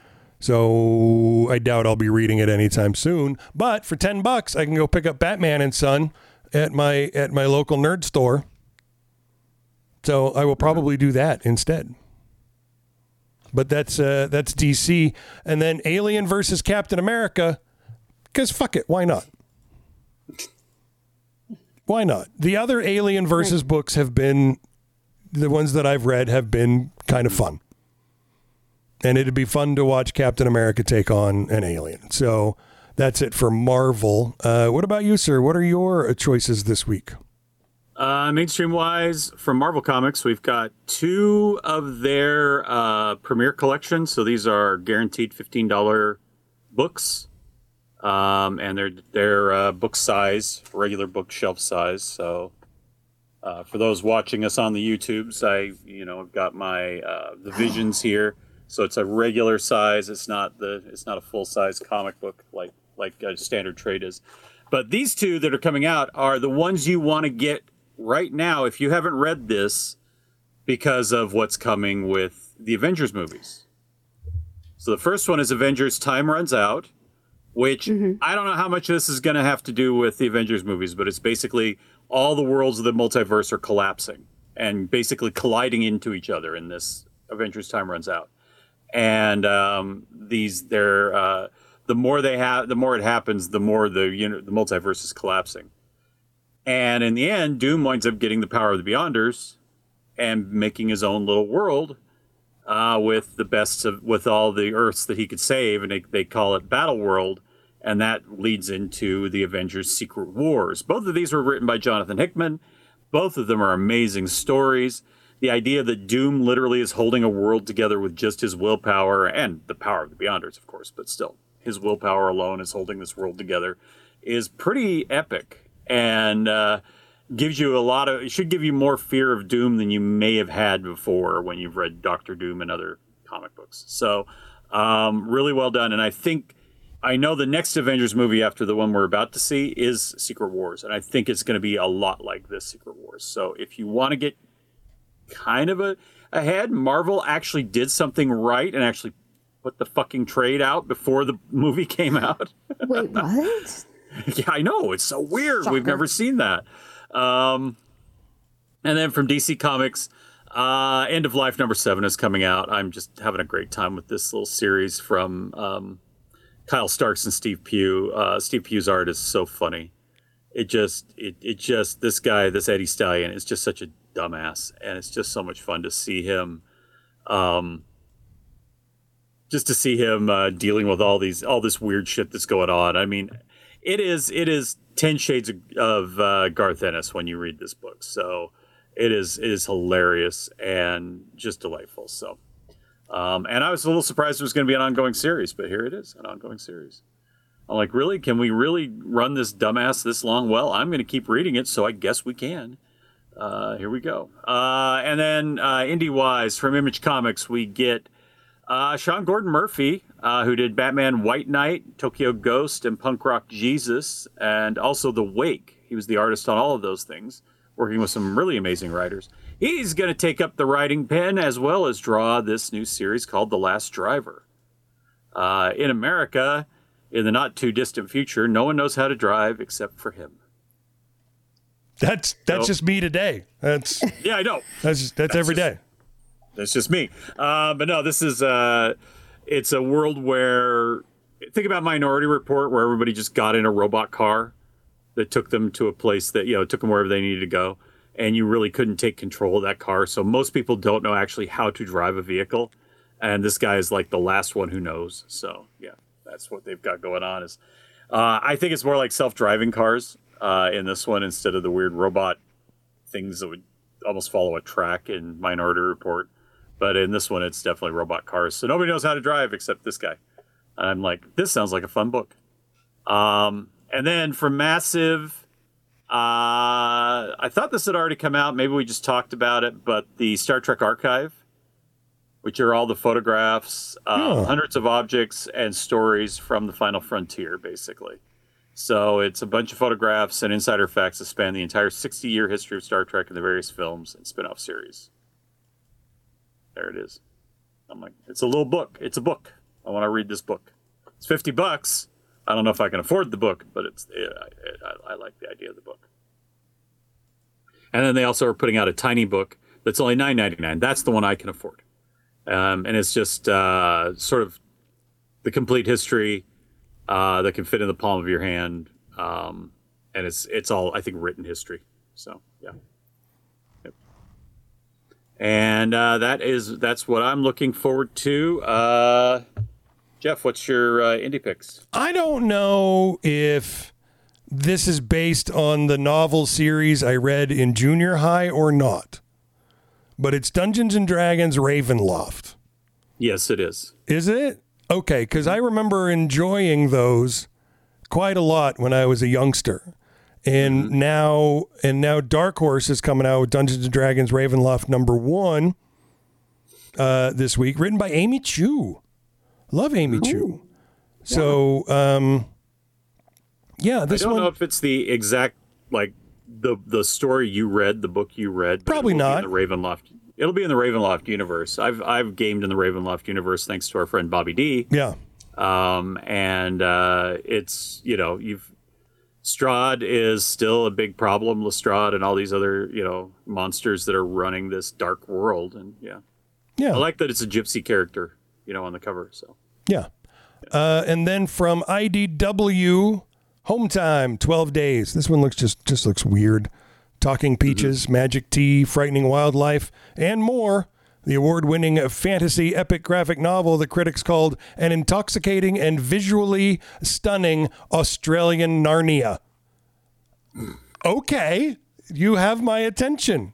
So I doubt I'll be reading it anytime soon. But for ten bucks, I can go pick up Batman and Son at my at my local nerd store. So I will probably do that instead. But that's uh, that's D C. And then Alien versus Captain America, because fuck it, why not? Why not? The other Alien versus right. books have been, the ones that I've read have been kind of fun. And it'd be fun to watch Captain America take on an alien. So that's it for Marvel. Uh, what about you, sir? What are your choices this week? Uh, mainstream-wise, from Marvel Comics, we've got two of their uh, premiere collections. So these are guaranteed fifteen dollars books. Um, and they're, they're uh, book size, regular bookshelf size. So uh, for those watching us on the YouTubes, I, you know, got my uh, the Visions here. So it's a regular size. It's not the it's not a full size comic book like like a standard trade is. But these two that are coming out are the ones you want to get right now if you haven't read this because of what's coming with the Avengers movies. So the first one is Avengers Time Runs Out, which mm-hmm. I don't know how much of this is going to have to do with the Avengers movies, but it's basically all the worlds of the multiverse are collapsing. and basically colliding into each other in this Avengers Time Runs Out. And um, these, they're uh, the more they have, the more it happens, the more the you know the multiverse is collapsing. And in the end, Doom winds up getting the power of the Beyonders and making his own little world uh, with the best of with all the Earths that he could save, and they, they call it Battle World, and that leads into the Avengers: Secret Wars. Both of these were written by Jonathan Hickman. Both of them are amazing stories. The idea that Doom literally is holding a world together with just his willpower and the power of the Beyonders, of course, but still, his willpower alone is holding this world together is pretty epic, and uh, gives you a lot of, it should give you more fear of Doom than you may have had before when you've read Doctor Doom and other comic books. So, um, really well done. And I think, I know the next Avengers movie after the one we're about to see is Secret Wars, and I think it's going to be a lot like this Secret Wars. So if you want to get kind of a ahead, Marvel actually did something right and actually put the fucking trade out before the movie came out. Wait, what? Yeah, I know. It's so weird. Shocker. We've never seen that. Um, and then from D C Comics, uh, End of Life number seven is coming out. I'm just having a great time with this little series from um, Kyle Starks and Steve Pugh. Uh, Steve Pugh's art is so funny. It just, it, it just, this guy, this Eddie Stallion is just such a dumbass, and it's just so much fun to see him, um, just to see him uh, dealing with all these, all this weird shit that's going on. I mean, it is, it is ten shades of, of uh, Garth Ennis when you read this book. So it is, it is hilarious and just delightful. So, um, and I was a little surprised it was going to be an ongoing series, but here it is, an ongoing series. I'm like, really? Can we really run this dumbass this long? Well, I'm going to keep reading it, so I guess we can. Uh, here we go. Uh, and then uh, indie-wise, from Image Comics, we get uh, Sean Gordon Murphy, uh, who did Batman White Knight, Tokyo Ghost, and Punk Rock Jesus, and also The Wake. He was the artist on all of those things, working with some really amazing writers. He's going to take up the writing pen as well as draw this new series called The Last Driver. Uh, in America, in the not-too-distant future, no one knows how to drive except for him. That's that's So- just me today. That's Yeah, I know. that's that's, every day. That's just me. Uh, but no, this is uh, it's a world where, think about Minority Report, where everybody just got in a robot car that took them to a place that, you know, took them wherever they needed to go, and you really couldn't take control of that car. So most people don't know actually how to drive a vehicle, and this guy is like the last one who knows. So yeah, that's what they've got going on. Is uh, I think it's more like self-driving cars uh, in this one instead of the weird robot things that would almost follow a track in Minority Report. But in this one, it's definitely robot cars. So nobody knows how to drive except this guy. And I'm like, this sounds like a fun book. Um, and then from Massive, uh, I thought this had already come out. Maybe we just talked about it. But the Star Trek Archive, which are all the photographs, uh, Oh. hundreds of objects, and stories from the Final Frontier, basically. So it's a bunch of photographs and insider facts that span the entire sixty-year history of Star Trek and the various films and spin-off series. There it is. I'm like, it's a little book. It's a book. I want to read this book. It's fifty bucks. I don't know if I can afford the book, but it's it, I, I like the idea of the book. And then they also are putting out a tiny book that's only nine ninety-nine. That's the one I can afford. Um, and it's just uh, sort of the complete history uh, that can fit in the palm of your hand. Um, and it's it's all, I think, written history. So, yeah. Yep. And uh, that is that's what I'm looking forward to. Uh, Jeff, what's your uh, indie picks? I don't know if this is based on the novel series I read in junior high or not, but it's Dungeons and Dragons Ravenloft. Yes, it is. Is it? Okay, because I remember enjoying those quite a lot when I was a youngster. And Mm-hmm. now and now Dark Horse is coming out with Dungeons and Dragons Ravenloft number one uh, this week, written by Amy Chu. Love Amy Chu. So, um, yeah, this I don't one know if it's the exact, like, the the story you read, the book you read. but Probably it will be not. in the Ravenloft. It'll be in the Ravenloft universe. I've I've gamed in the Ravenloft universe thanks to our friend Bobby D. Yeah. Um, and uh, it's, you know, you've Strahd is still a big problem. Lestrade and all these other, you know, monsters that are running this dark world. And yeah. Yeah. I like that it's a gypsy character, you know, on the cover. So yeah. Uh, and then from I D W, Home Time, twelve days. This one looks just, just looks weird. Talking Peaches, mm-hmm. Magic Tea, Frightening Wildlife, and more. The award-winning fantasy epic graphic novel that critics called an intoxicating and visually stunning Australian Narnia. Okay, you have my attention.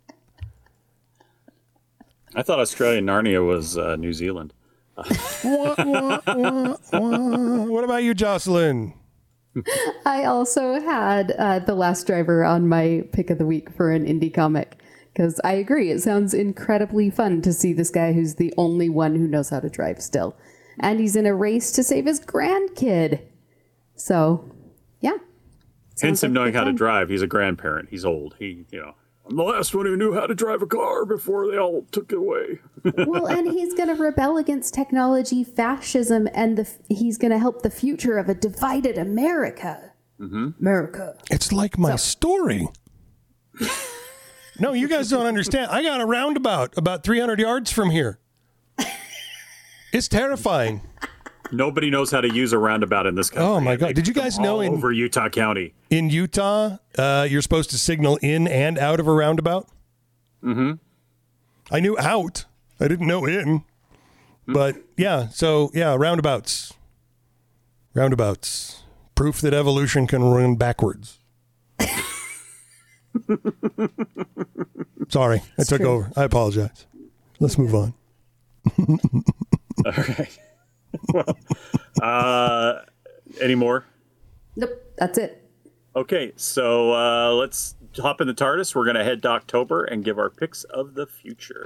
I thought Australian Narnia was uh, New Zealand. wah, wah, wah, wah. What about you, Jocelyn? I also had uh, The Last Driver on my pick of the week for an indie comic. Because I agree, it sounds incredibly fun to see this guy who's the only one who knows how to drive still. And he's in a race to save his grandkid. So, yeah. Hence him knowing how to drive. He's a grandparent. He's old. He, you know, I'm the last one who knew how to drive a car before they all took it away. Well, and he's going to rebel against technology, fascism, and the, he's going to help the future of a divided America. Mm-hmm. America. It's like my so. story. No, you guys don't understand. I got a roundabout about three hundred yards from here. It's terrifying. Nobody knows how to use a roundabout in this country. Oh, my God. Did you guys know in, over Utah County? In Utah, uh, you're supposed to signal in and out of a roundabout? Mm-hmm. I knew out. I didn't know in. Mm-hmm. But, yeah, so, yeah, roundabouts. Roundabouts. Proof that evolution can run backwards. Sorry, I took true. over. I apologize. Let's move on. All right. Well, uh, any more? Nope, that's it. Okay, so uh, let's hop in the TARDIS. We're going to head to October and give our picks of the future.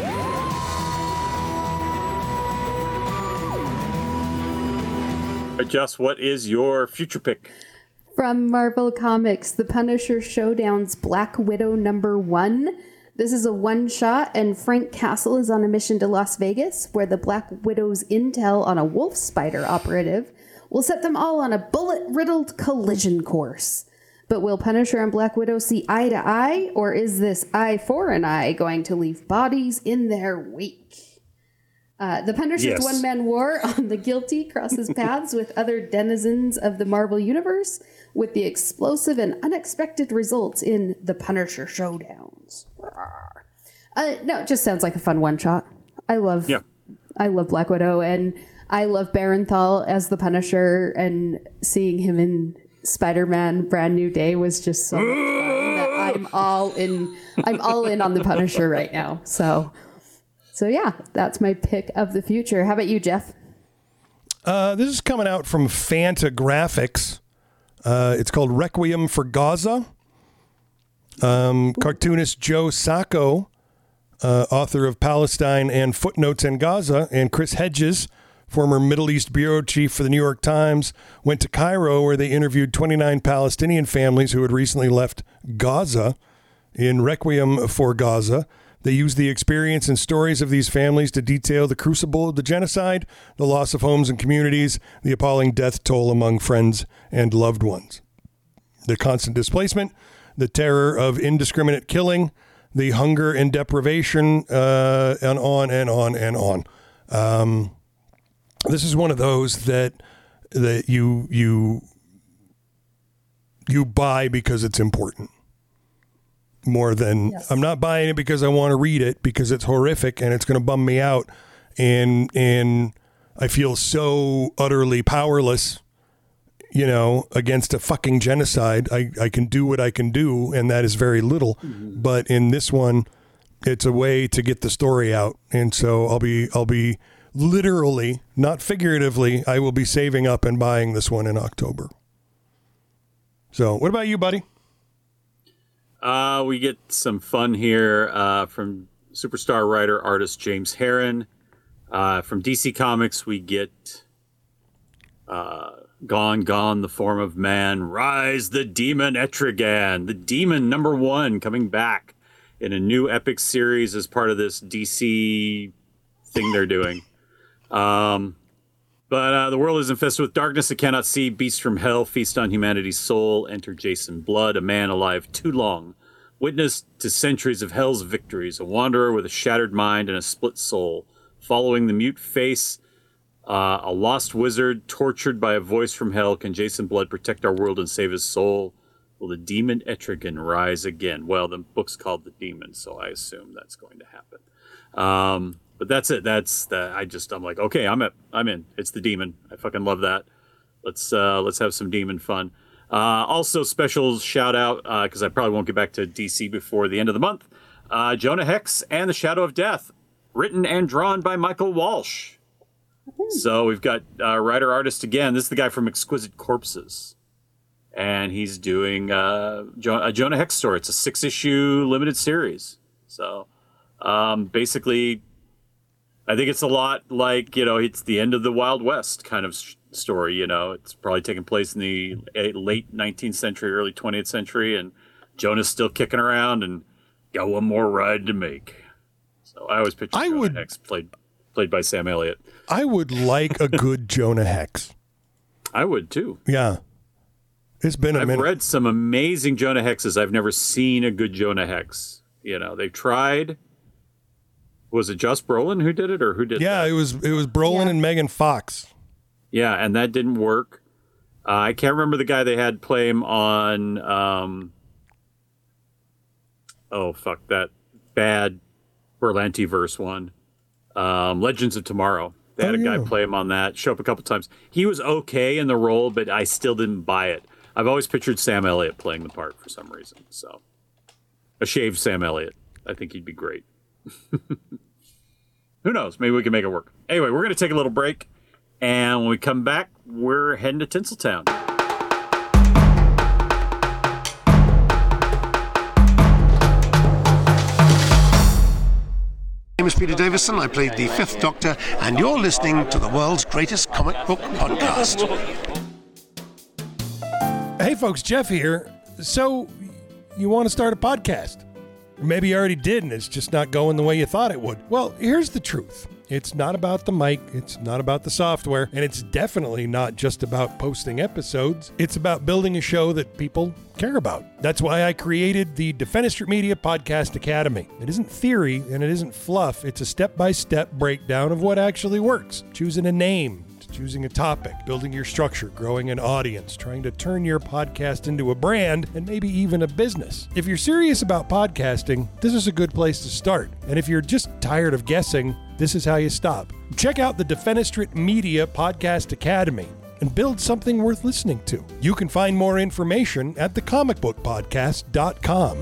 But Jess, what is your future pick? From Marvel Comics, The Punisher Showdown's Black Widow number one. This is a one-shot, and Frank Castle is on a mission to Las Vegas, where the Black Widow's intel on a wolf spider operative will set them all on a bullet-riddled collision course. But will Punisher and Black Widow see eye to eye, or is this eye for an eye going to leave bodies in their wake? Uh, the Punisher's yes. one-man war on the guilty crosses paths with other denizens of the Marvel Universe, with the explosive and unexpected results in the Punisher Showdowns. Uh, no, it just sounds like a fun one-shot. I love, yeah. I love Black Widow, and I love Barenthal as the Punisher, and seeing him in Spider-Man: Brand New Day was just so much fun that I'm all in. I'm all in on the Punisher right now. So. So, yeah, that's my pick of the future. How about you, Jeff? Uh, this is coming out from Fantagraphics. Uh, it's called Requiem for Gaza. Um, cartoonist Joe Sacco, uh, author of Palestine and Footnotes in Gaza, and Chris Hedges, former Middle East bureau chief for the New York Times, went to Cairo, where they interviewed twenty-nine Palestinian families who had recently left Gaza. In Requiem for Gaza, they used the experience and stories of these families to detail the crucible of the genocide, the loss of homes and communities, the appalling death toll among friends and loved ones, the constant displacement, the terror of indiscriminate killing, the hunger and deprivation, uh, and on and on and on. Um, this is one of those that that you you you buy because it's important. More than yes. I'm not buying it because I want to read it because it's horrific and it's going to bum me out, and and I feel so utterly powerless, you know, against a fucking genocide. I, I can do what I can do, and that is very little. Mm-hmm. But in this one, it's a way to get the story out, and so I'll be I'll be literally, not figuratively, I will be saving up and buying this one in October. So, what about you, buddy? Uh, we get some fun here uh, from superstar writer artist James Herron. Uh, from D C Comics, we get uh, Gone, Gone, the Form of Man, Rise the Demon Etrigan, the Demon number one, coming back in a new epic series as part of this D C thing they're doing. Um, But uh, the world is infested with darkness it cannot see. Beasts from hell feast on humanity's soul. Enter Jason Blood, a man alive too long. Witness to centuries of hell's victories. A wanderer with a shattered mind and a split soul. Following the mute face, uh, a lost wizard tortured by a voice from hell. Can Jason Blood protect our world and save his soul? Will the demon Etrigan rise again? Well, the book's called The Demon, so I assume that's going to happen. Um... But that's it. That's the. I just. I'm like, okay, I'm at. I'm in. It's The Demon. I fucking love that. Let's uh, let's have some demon fun. Uh, also, special shout out because uh, I probably won't get back to D C before the end of the month. Uh, Jonah Hex and the Shadow of Death, written and drawn by Michael Walsh. So we've got uh, writer artist again. This is the guy from Exquisite Corpses, and he's doing uh, jo- a Jonah Hex story. It's a six issue limited series. So um, basically. I think it's a lot like, you know, it's the end of the Wild West kind of story, you know. It's probably taking place in the late nineteenth century, early twentieth century, and Jonah's still kicking around and got one more ride to make. So I always picture I Jonah would, Hex played played by Sam Elliott. I would like a good Jonah Hex. I would, too. Yeah. It's been a I've minute. read some amazing Jonah Hexes. I've never seen a good Jonah Hex. You know, they've tried... Was it Josh Brolin who did it, or who did? Yeah, that? it was. It was Brolin yeah. and Megan Fox. Yeah, and that didn't work. Uh, I can't remember the guy they had play him on. Um, oh fuck that bad Berlanti verse one, um, Legends of Tomorrow. They had oh, a guy yeah. play him on that. Show up a couple times. He was okay in the role, but I still didn't buy it. I've always pictured Sam Elliott playing the part for some reason. So, a shaved Sam Elliott. I think he'd be great. Who knows? Maybe we can make it work. Anyway, we're going to take a little break. And when we come back, we're heading to Tinseltown. My name is Peter Davison. I played the Fifth Doctor. And you're listening to the world's greatest comic book podcast. Hey, folks. Jeff here. So, you want to start a podcast? Maybe you already did, and it's just not going the way you thought it would. Well, here's the truth. It's not about the mic, it's not about the software, and it's definitely not just about posting episodes. It's about building a show that people care about. That's why I created the Defenestrate Media Podcast Academy. It isn't theory, and it isn't fluff. It's a step-by-step breakdown of what actually works. Choosing a name, choosing a topic, building your structure, growing an audience, trying to turn your podcast into a brand, and maybe even a business. If you're serious about podcasting, this is a good place to start. And if you're just tired of guessing, this is how you stop. Check out the Defenestrate Media Podcast Academy and build something worth listening to. You can find more information at the comic book podcast dot com.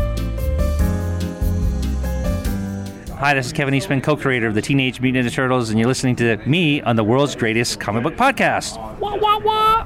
Hi, this is Kevin Eastman, co-creator of the Teenage Mutant Ninja Turtles, and you're listening to me on the world's greatest comic book podcast. Wah, wah, wah!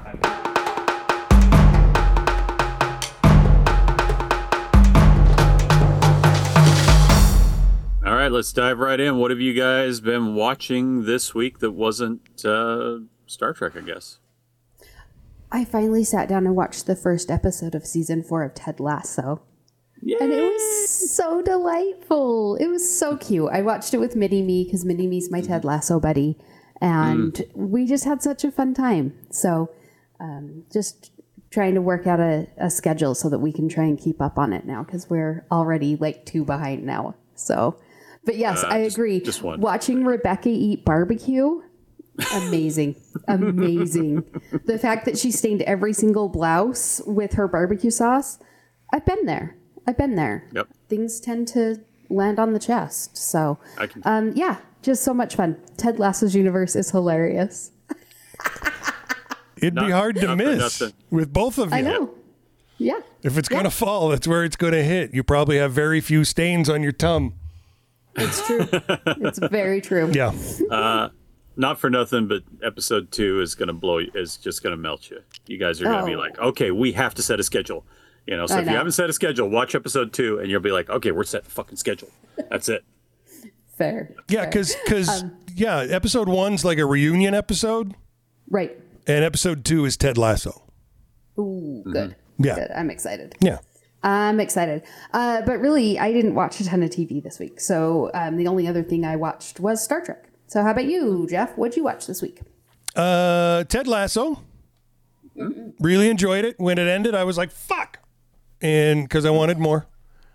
All right, let's dive right in. What have you guys been watching this week that wasn't uh, Star Trek, I guess? I finally sat down and watched the first episode of season four of Ted Lasso. Yay! And it was so delightful. It was so cute. I watched it with Mini-Me because Mini-Me's my Ted Lasso buddy. And mm. we just had such a fun time. So um, just trying to work out a, a schedule so that we can try and keep up on it now because we're already like two behind now. So, but yes, uh, I just, agree. Just one. Watching Rebecca eat barbecue, amazing. Amazing. The fact that she stained every single blouse with her barbecue sauce, I've been there. I've been there. Yep. Things tend to land on the chest. So, I can... um, yeah, just so much fun. Ted Lasso's universe is hilarious. It'd not, be hard to miss with both of you. I know. Yeah. If it's yeah. going to fall, that's where it's going to hit. You probably have very few stains on your tum. It's true. It's very true. Yeah. Uh, not for nothing, but episode two is going to blow you, is just going to melt you. You guys are going to oh. be like, okay, we have to set a schedule. You know, so I if know. you haven't set a schedule, watch episode two and you'll be like, okay, we're set the fucking schedule. That's it. Fair. Yeah, because, because um, yeah, episode one's like a reunion episode. Right. And episode two is Ted Lasso. Ooh, good. Mm-hmm. Yeah. Good. I'm excited. Yeah. I'm excited. Uh, but really, I didn't watch a ton of T V this week. So um, the only other thing I watched was Star Trek. So how about you, Jeff? What'd you watch this week? Uh, Ted Lasso. Really enjoyed it. When it ended, I was like, fuck. And because I wanted more.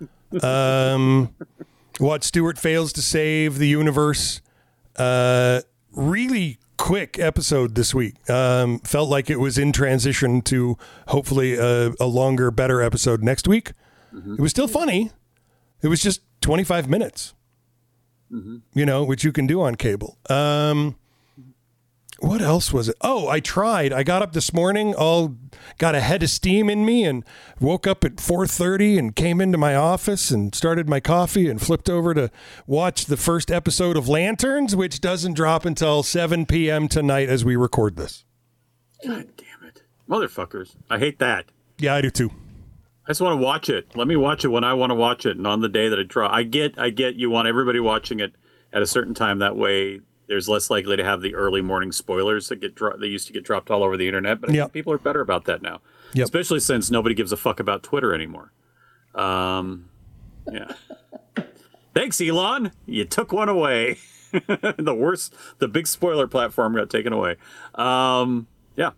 Um, what Stewart Fails to Save the Universe. Uh, really quick episode this week. Um, felt like it was in transition to hopefully a, a longer, better episode next week. Mm-hmm. It was still funny. It was just twenty-five minutes, mm-hmm. you know, which you can do on cable. Um, what else was it? Oh, I tried. I got up this morning, all got a head of steam in me, and woke up at four thirty and came into my office and started my coffee and flipped over to watch the first episode of Lanterns, which doesn't drop until seven p.m. tonight as we record this. God damn it. Motherfuckers. I hate that. Yeah, I do too. I just want to watch it. Let me watch it when I want to watch it and on the day that it draws. I get, I get you want everybody watching it at a certain time. That way there's less likely to have the early morning spoilers that get dro- they used to get dropped all over the internet. But I yep. think people are better about that now, yep. especially since nobody gives a fuck about Twitter anymore. Um, yeah. Thanks, Elon. You took one away. The worst, the big spoiler platform got taken away. Um, yeah.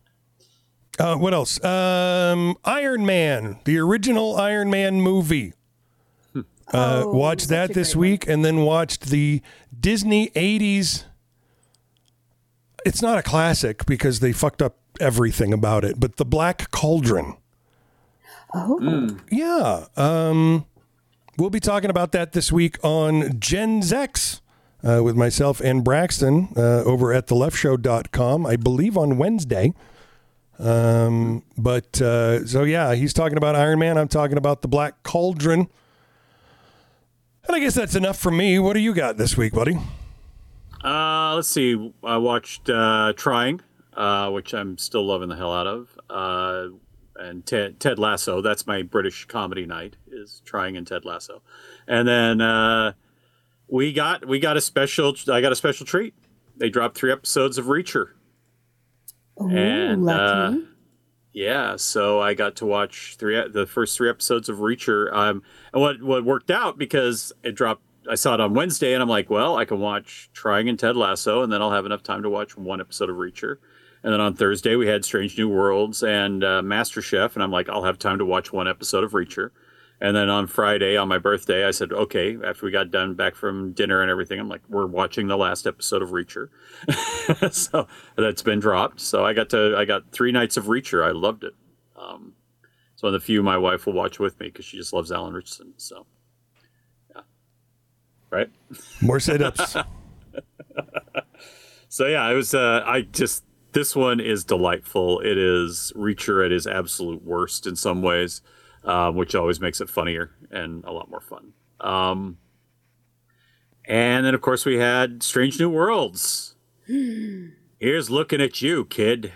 Uh, what else? Um, Iron Man, the original Iron Man movie. Uh, Oh, watched that such a this great week, and then watched the Disney eighties. It's not a classic because they fucked up everything about it, but The Black Cauldron. Oh. Yeah. Um, we'll be talking about that this week on Gen X uh, with myself and Braxton uh, over at the left show dot com, I believe on Wednesday. Um, but uh, so, yeah, he's talking about Iron Man. I'm talking about The Black Cauldron. And I guess that's enough for me. What do you got this week, buddy? Uh, let's see. I watched uh, Trying, uh, which I'm still loving the hell out of. Uh, and Ted, Ted Lasso. That's my British comedy night, is Trying and Ted Lasso. And then uh, we got we got a special. I got a special treat. They dropped three episodes of Reacher. Ooh, and lucky. uh, yeah, so I got to watch three the first three episodes of Reacher. Um, and what what worked out because it dropped. I saw it on Wednesday, and I'm like, well, I can watch Trying and Ted Lasso, and then I'll have enough time to watch one episode of Reacher. And then on Thursday we had Strange New Worlds and uh, MasterChef, and I'm like, I'll have time to watch one episode of Reacher. And then on Friday, on my birthday, I said, okay, after we got done back from dinner and everything, I'm like, we're watching the last episode of Reacher. So that's been dropped. So I got to, I got three nights of Reacher. I loved it. Um, it's one of the few my wife will watch with me because she just loves Alan Richardson. So, yeah. Right? More sit-ups. So, yeah, it was, uh, I just, this one is delightful. It is Reacher at his absolute worst in some ways. Um, which always makes it funnier and a lot more fun. Um, and then, of course, we had Strange New Worlds. Here's looking at you, kid.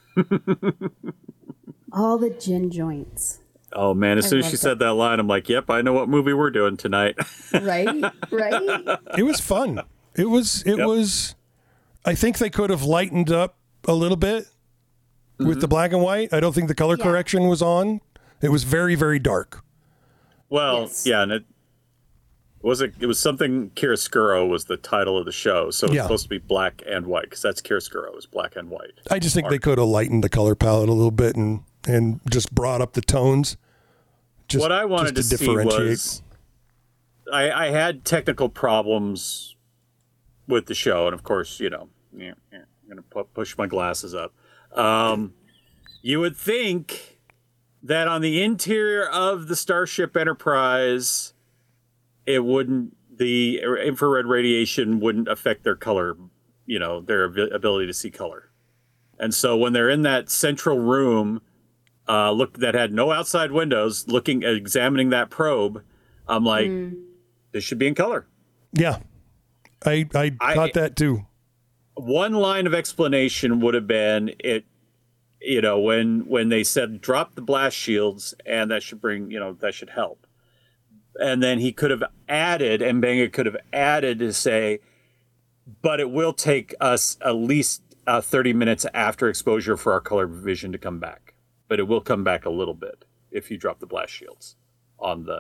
All the gin joints. Oh, man. As I soon as love she that. said that line, I'm like, yep, I know what movie we're doing tonight. Right? Right? It was fun. It was, it Yep. was, I think they could have lightened up a little bit with Mm-hmm. the black and white. I don't think the color Yeah. correction was on. It was very, very dark. Well, Yes. yeah, and it was it, it was something Chiaroscuro was the title of the show, so it's Yeah. supposed to be black and white because that's Chiaroscuro is black and white. I just think they could have lightened the color palette a little bit and, and just brought up the tones. Just, what I wanted just to, to see differentiate. was I, I had technical problems with the show, and of course, you know, yeah, yeah, I'm gonna pu- push my glasses up. Um, you would think that on the interior of the Starship Enterprise, it wouldn't, the infrared radiation wouldn't affect their color, you know, their ab- ability to see color. And so when they're in that central room, uh, look, that had no outside windows, looking, examining that probe, I'm like, this should be in color. Yeah. I, I, I- thought that too. One line of explanation would have been it, you know, when when they said drop the blast shields and that should bring, you know, that should help. And then he could have added, and Mbenga could have added to say, but it will take us at least uh, thirty minutes after exposure for our color vision to come back. But it will come back a little bit if you drop the blast shields on the,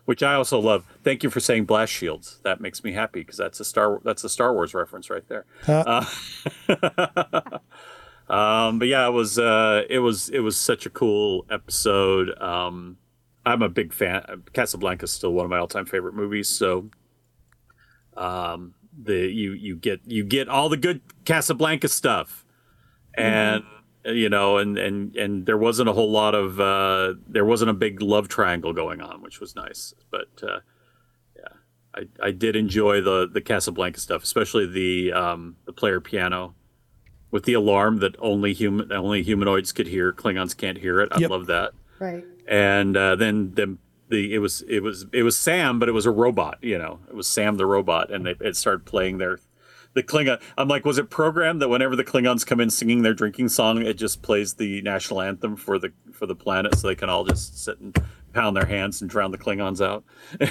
which I also love. Thank you for saying blast shields. That makes me happy because that's a Star that's a Star Wars reference right there. Huh. Uh, um, but yeah, it was uh, it was it was such a cool episode. Um, I'm a big fan. Casablanca is still one of my all-time favorite movies. So, um, the you you get you get all the good Casablanca stuff, and mm-hmm. you know, and and and there wasn't a whole lot of uh, there wasn't a big love triangle going on, which was nice. But uh, yeah, I I did enjoy the the Casablanca stuff, especially the um, the player piano with the alarm that only human only humanoids could hear. Klingons can't hear it. I Yep. love that. Right. And uh, then the, the it was it was it was Sam, but it was a robot. You know, it was Sam the robot, and they, it started playing their the Klingon. I'm like, was it programmed that whenever the Klingons come in singing their drinking song, it just plays the national anthem for the for the planet, so they can all just sit and pound their hands and drown the Klingons out.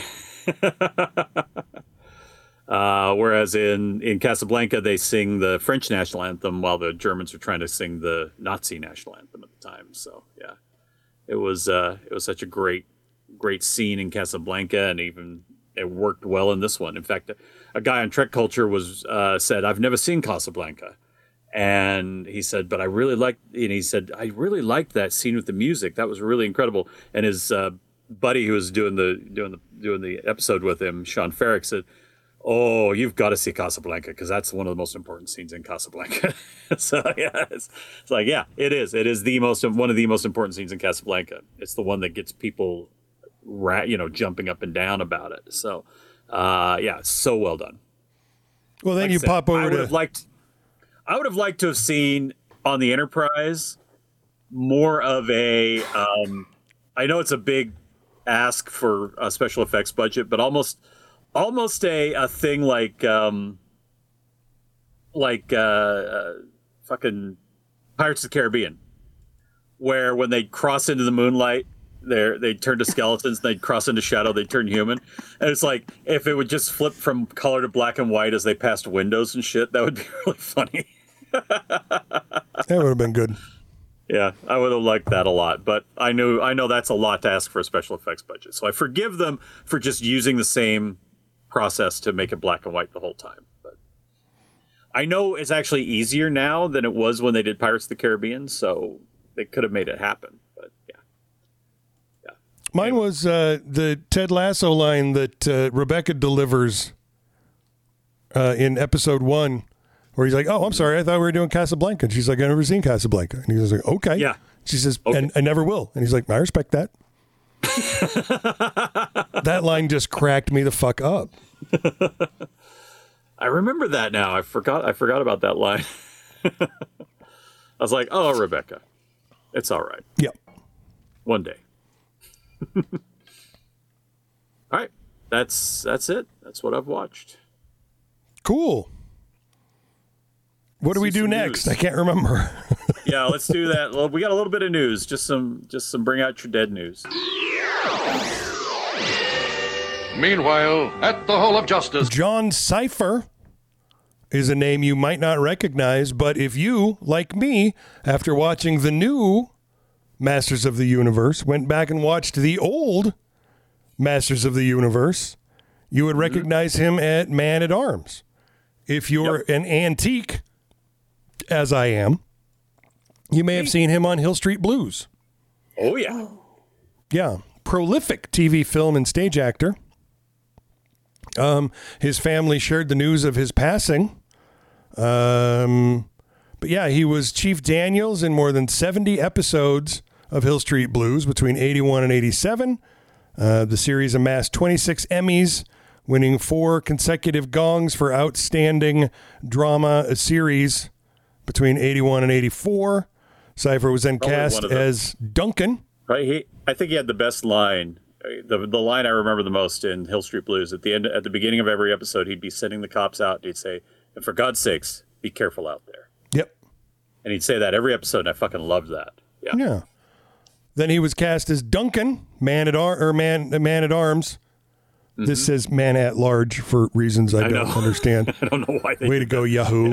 uh, whereas in in Casablanca, they sing the French national anthem while the Germans are trying to sing the Nazi national anthem at the time. So yeah. It was uh, it was such a great great scene in Casablanca, and even it worked well in this one. In fact, a, a guy on Trek Culture was uh, said, "I've never seen Casablanca," and he said, "But I really liked." And he said, "I really liked that scene with the music. That was really incredible." And his uh, buddy who was doing the doing the doing the episode with him, Sean Ferrick, said, "Oh, you've got to see Casablanca because that's one of the most important scenes in Casablanca." So yeah, it's, it's like yeah, it is. It is the most one of the most important scenes in Casablanca. It's the one that gets people, ra- you know, jumping up and down about it. So uh, yeah, it's so well done. Well, then Like I you said, pop over I would to have liked. I would have liked to have seen on the Enterprise more of a. Um, I know it's a big ask for a special effects budget, but almost. Almost a, a thing like um, like uh, uh, fucking Pirates of the Caribbean, where when they cross into the moonlight, they they turn to skeletons. They cross into shadow, they turn human, and it's like if it would just flip from color to black and white as they passed windows and shit, that would be really funny. That would have been good. Yeah, I would have liked that a lot, but I knew I know that's a lot to ask for a special effects budget, so I forgive them for just using the same process to make it black and white the whole time. But I know it's actually easier now than it was when they did Pirates of the Caribbean, so they could have made it happen. But yeah, yeah. Mine was uh, the Ted Lasso line that uh, Rebecca delivers uh, in episode one, where he's like, "Oh, I'm sorry, I thought we were doing Casablanca." And she's like, "I've never seen Casablanca." And he's like, "Okay." Yeah. She says, Okay. "And I never will." And he's like, "I respect that." That line just cracked me the fuck up. I remember that now. I forgot. I forgot about that line. I was like, "Oh, Rebecca, it's all right." Yep. One day. All right. That's that's it. That's what I've watched. Cool. What do we do next? News. I can't remember. Yeah, let's do that. Well, we got a little bit of news. Just some, just some bring out your dead news. Meanwhile, at the Hall of Justice, John Cipher is a name you might not recognize, but if you, like me, after watching the new Masters of the Universe, went back and watched the old Masters of the Universe, you would recognize him at Man at Arms. If you're yep. an antique, as I am, you may have seen him on Hill Street Blues. Oh, yeah. Yeah. Prolific T V, film, and stage actor. Um, his family shared the news of his passing. Um, but yeah, he was Chief Daniels in more than seventy episodes of Hill Street Blues between eighty-one and eighty-seven. Uh, the series amassed twenty-six Emmys, winning four consecutive gongs for outstanding drama series between eighty-one and eighty-four. Cipher was then Probably cast as Duncan. Right, he. I think he had the best line. The the line I remember the most in Hill Street Blues. At the end, at the beginning of every episode, he'd be sending the cops out. And he'd say, "And for God's sakes, be careful out there." Yep. And he'd say that every episode, and I fucking loved that. Yeah. Yeah. Then he was cast as Duncan, man at ar- or man man at arms. Mm-hmm. This says man at large for reasons I, I don't know. understand. I don't know why. They Way to go, Yahoo!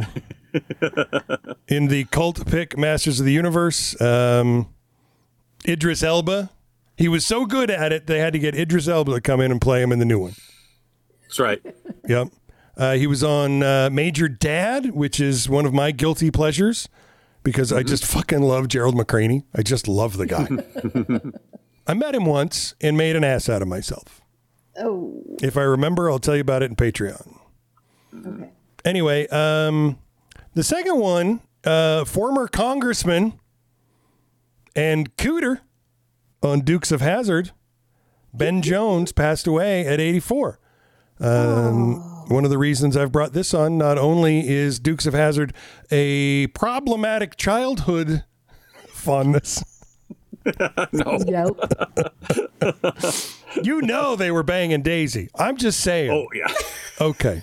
In the cult pick Masters of the Universe, um, Idris Elba He was so good at it, they had to get Idris Elba to come in and play him in the new one. That's right. Yep. Uh, he was on uh, Major Dad, which is one of my guilty pleasures because I just fucking love Gerald McCraney. I just love the guy. I met him once and made an ass out of myself. Oh. If I remember, I'll tell you about it in Patreon. Okay. Anyway, um, the second one, uh, former congressman and Cooter on Dukes of Hazzard, Ben Jones, passed away at eighty-four. Um, one of the reasons I've brought this on, not only is Dukes of Hazzard a problematic childhood fondness. No. Yep. You know they were banging Daisy. I'm just saying. Oh, yeah. Okay.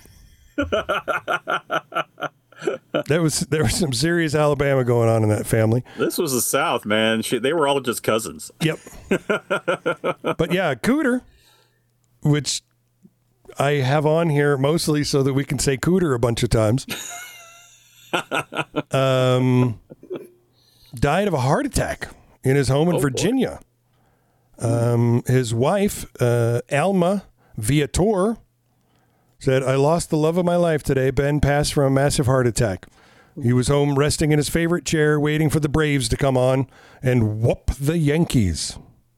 There was there was some serious Alabama going on in that family. This was the South, man. She, they were all just cousins. Yep. But yeah, Cooter, which I have on here mostly so that we can say Cooter a bunch of times, um, died of a heart attack in his home in Oh, Virginia. Um, his wife, uh, Alma Viator, said, "I lost the love of my life today. Ben passed from a massive heart attack. He was home resting in his favorite chair, waiting for the Braves to come on and whoop the Yankees."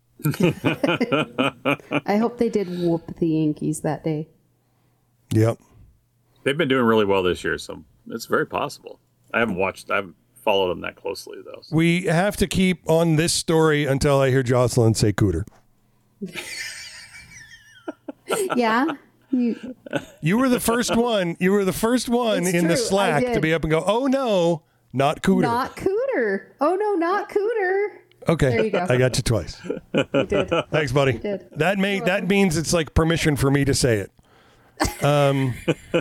I hope they did whoop the Yankees that day. Yep. They've been doing really well this year, so it's very possible. I haven't watched, I haven't followed them that closely, though. So. We have to keep on this story until I hear Jocelyn say Cooter. Yeah. You, You were the first one. You were the first one It's in the true, I Slack did. to be up and go, "Oh no, not Cooter." not Cooter. Oh, no, not Cooter. Okay, There you go. I got you twice. You did. Thanks, buddy. You did. That may that means it's like permission for me to say it. Um,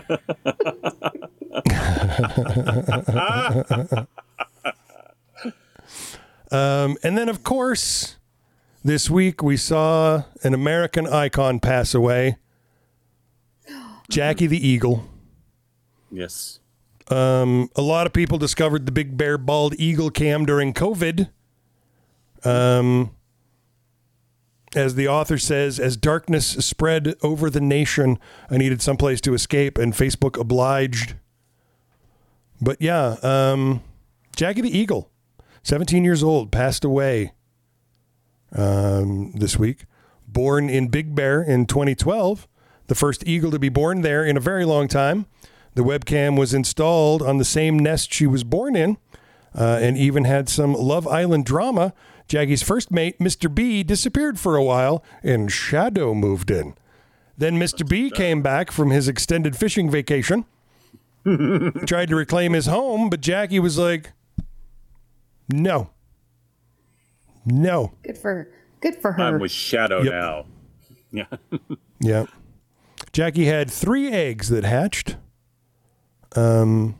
um, and then, of course, this week we saw an American icon pass away, Jackie the Eagle. Yes. Um, a lot of people discovered the big bear bald eagle cam during COVID. Um, as the author says, as darkness spread over the nation, I needed someplace to escape, and Facebook obliged. But yeah, um, Jackie the Eagle, seventeen years old, passed away um, this week. Born in Big Bear in twenty twelve, the first eagle to be born there in a very long time. The webcam was installed on the same nest she was born in, uh, and even had some Love Island drama. Jackie's first mate, Mister B, disappeared for a while, and Shadow moved in. Then Mister B came back from his extended fishing vacation, tried to reclaim his home, but Jackie was like, no. No. Good for her. Good for her. I'm with Shadow Yep. now. Yeah. Yeah. Jackie had three eggs that hatched. Um,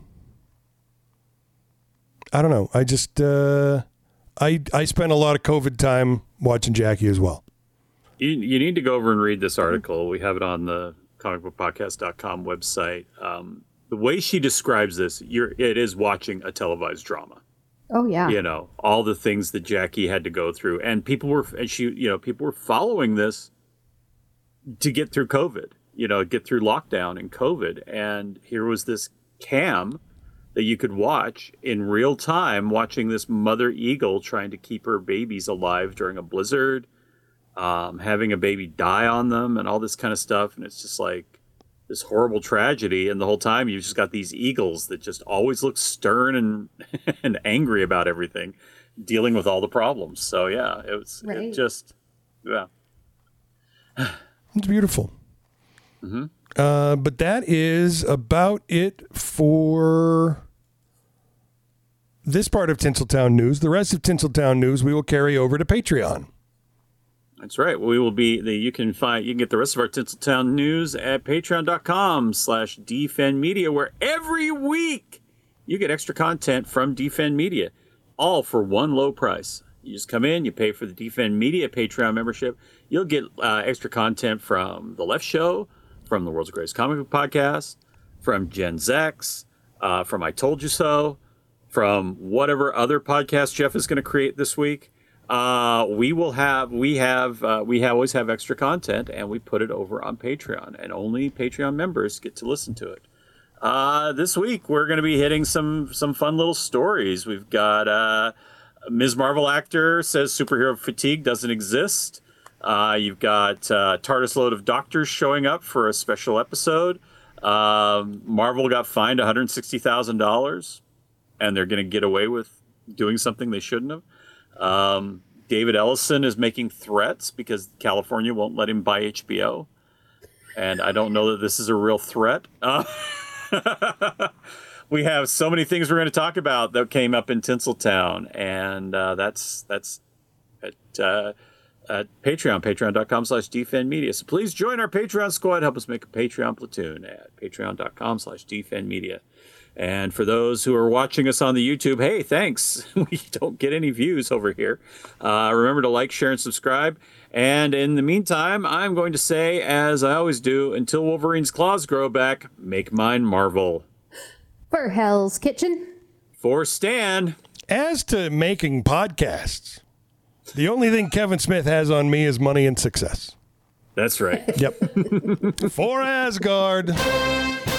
I don't know. I just, uh, I, I spent a lot of COVID time watching Jackie as well. You, you need to go over and read this article. We have it on the comic book podcast dot com website. Um, the way she describes this, you're, it is watching a televised drama. Oh, yeah. You know, all the things that Jackie had to go through. And people were, and she, you know, people were following this to get through COVID, you know, get through lockdown and COVID. And here was this cam that you could watch in real time, watching this mother eagle trying to keep her babies alive during a blizzard, um, having a baby die on them and all this kind of stuff. And it's just like this horrible tragedy. And the whole time you've just got these eagles that just always look stern and, and angry about everything, dealing with all the problems. So yeah, it was Right. it just, yeah. It's beautiful. Mm-hmm. Uh, but that is about it for this part of Tinseltown News. The rest of Tinseltown News we will carry over to Patreon. That's right. We will be the, you can find, you can get the rest of our Tinseltown news at patreon dot com slash defend media, where every week you get extra content from Defend Media, all for one low price. You just come in, you pay for the Defend Media Patreon membership. You'll get uh, extra content from The Left Show, from the World's Greatest Comic Book Podcast, from Gen Zex, uh, from I Told You So, from whatever other podcast Jeff is going to create this week. Uh, we will have we have uh, we have, always have extra content, and we put it over on Patreon, and only Patreon members get to listen to it. Uh, this week we're going to be hitting some some fun little stories. We've got uh, Miz Marvel actor says superhero fatigue doesn't exist. Uh, you've got uh, TARDIS load of doctors showing up for a special episode. Um, Marvel got fined one hundred sixty thousand dollars, and they're going to get away with doing something they shouldn't have. Um, David Ellison is making threats because California won't let him buy H B O. And I don't know that this is a real threat. Uh, we have so many things we're going to talk about that came up in Tinseltown. And uh, that's that's at, uh, at Patreon, patreon.com slash dfnmedia. So please join our Patreon squad. Help us make a Patreon platoon at patreon.com slash dfnmedia. And for those who are watching us on the YouTube, hey, thanks. We don't get any views over here. Uh, remember to like, share, and subscribe. And in the meantime, I'm going to say, as I always do, until Wolverine's claws grow back, make mine Marvel. For Hell's Kitchen. For Stan. As to making podcasts, the only thing Kevin Smith has on me is money and success. That's right. Yep. For Asgard.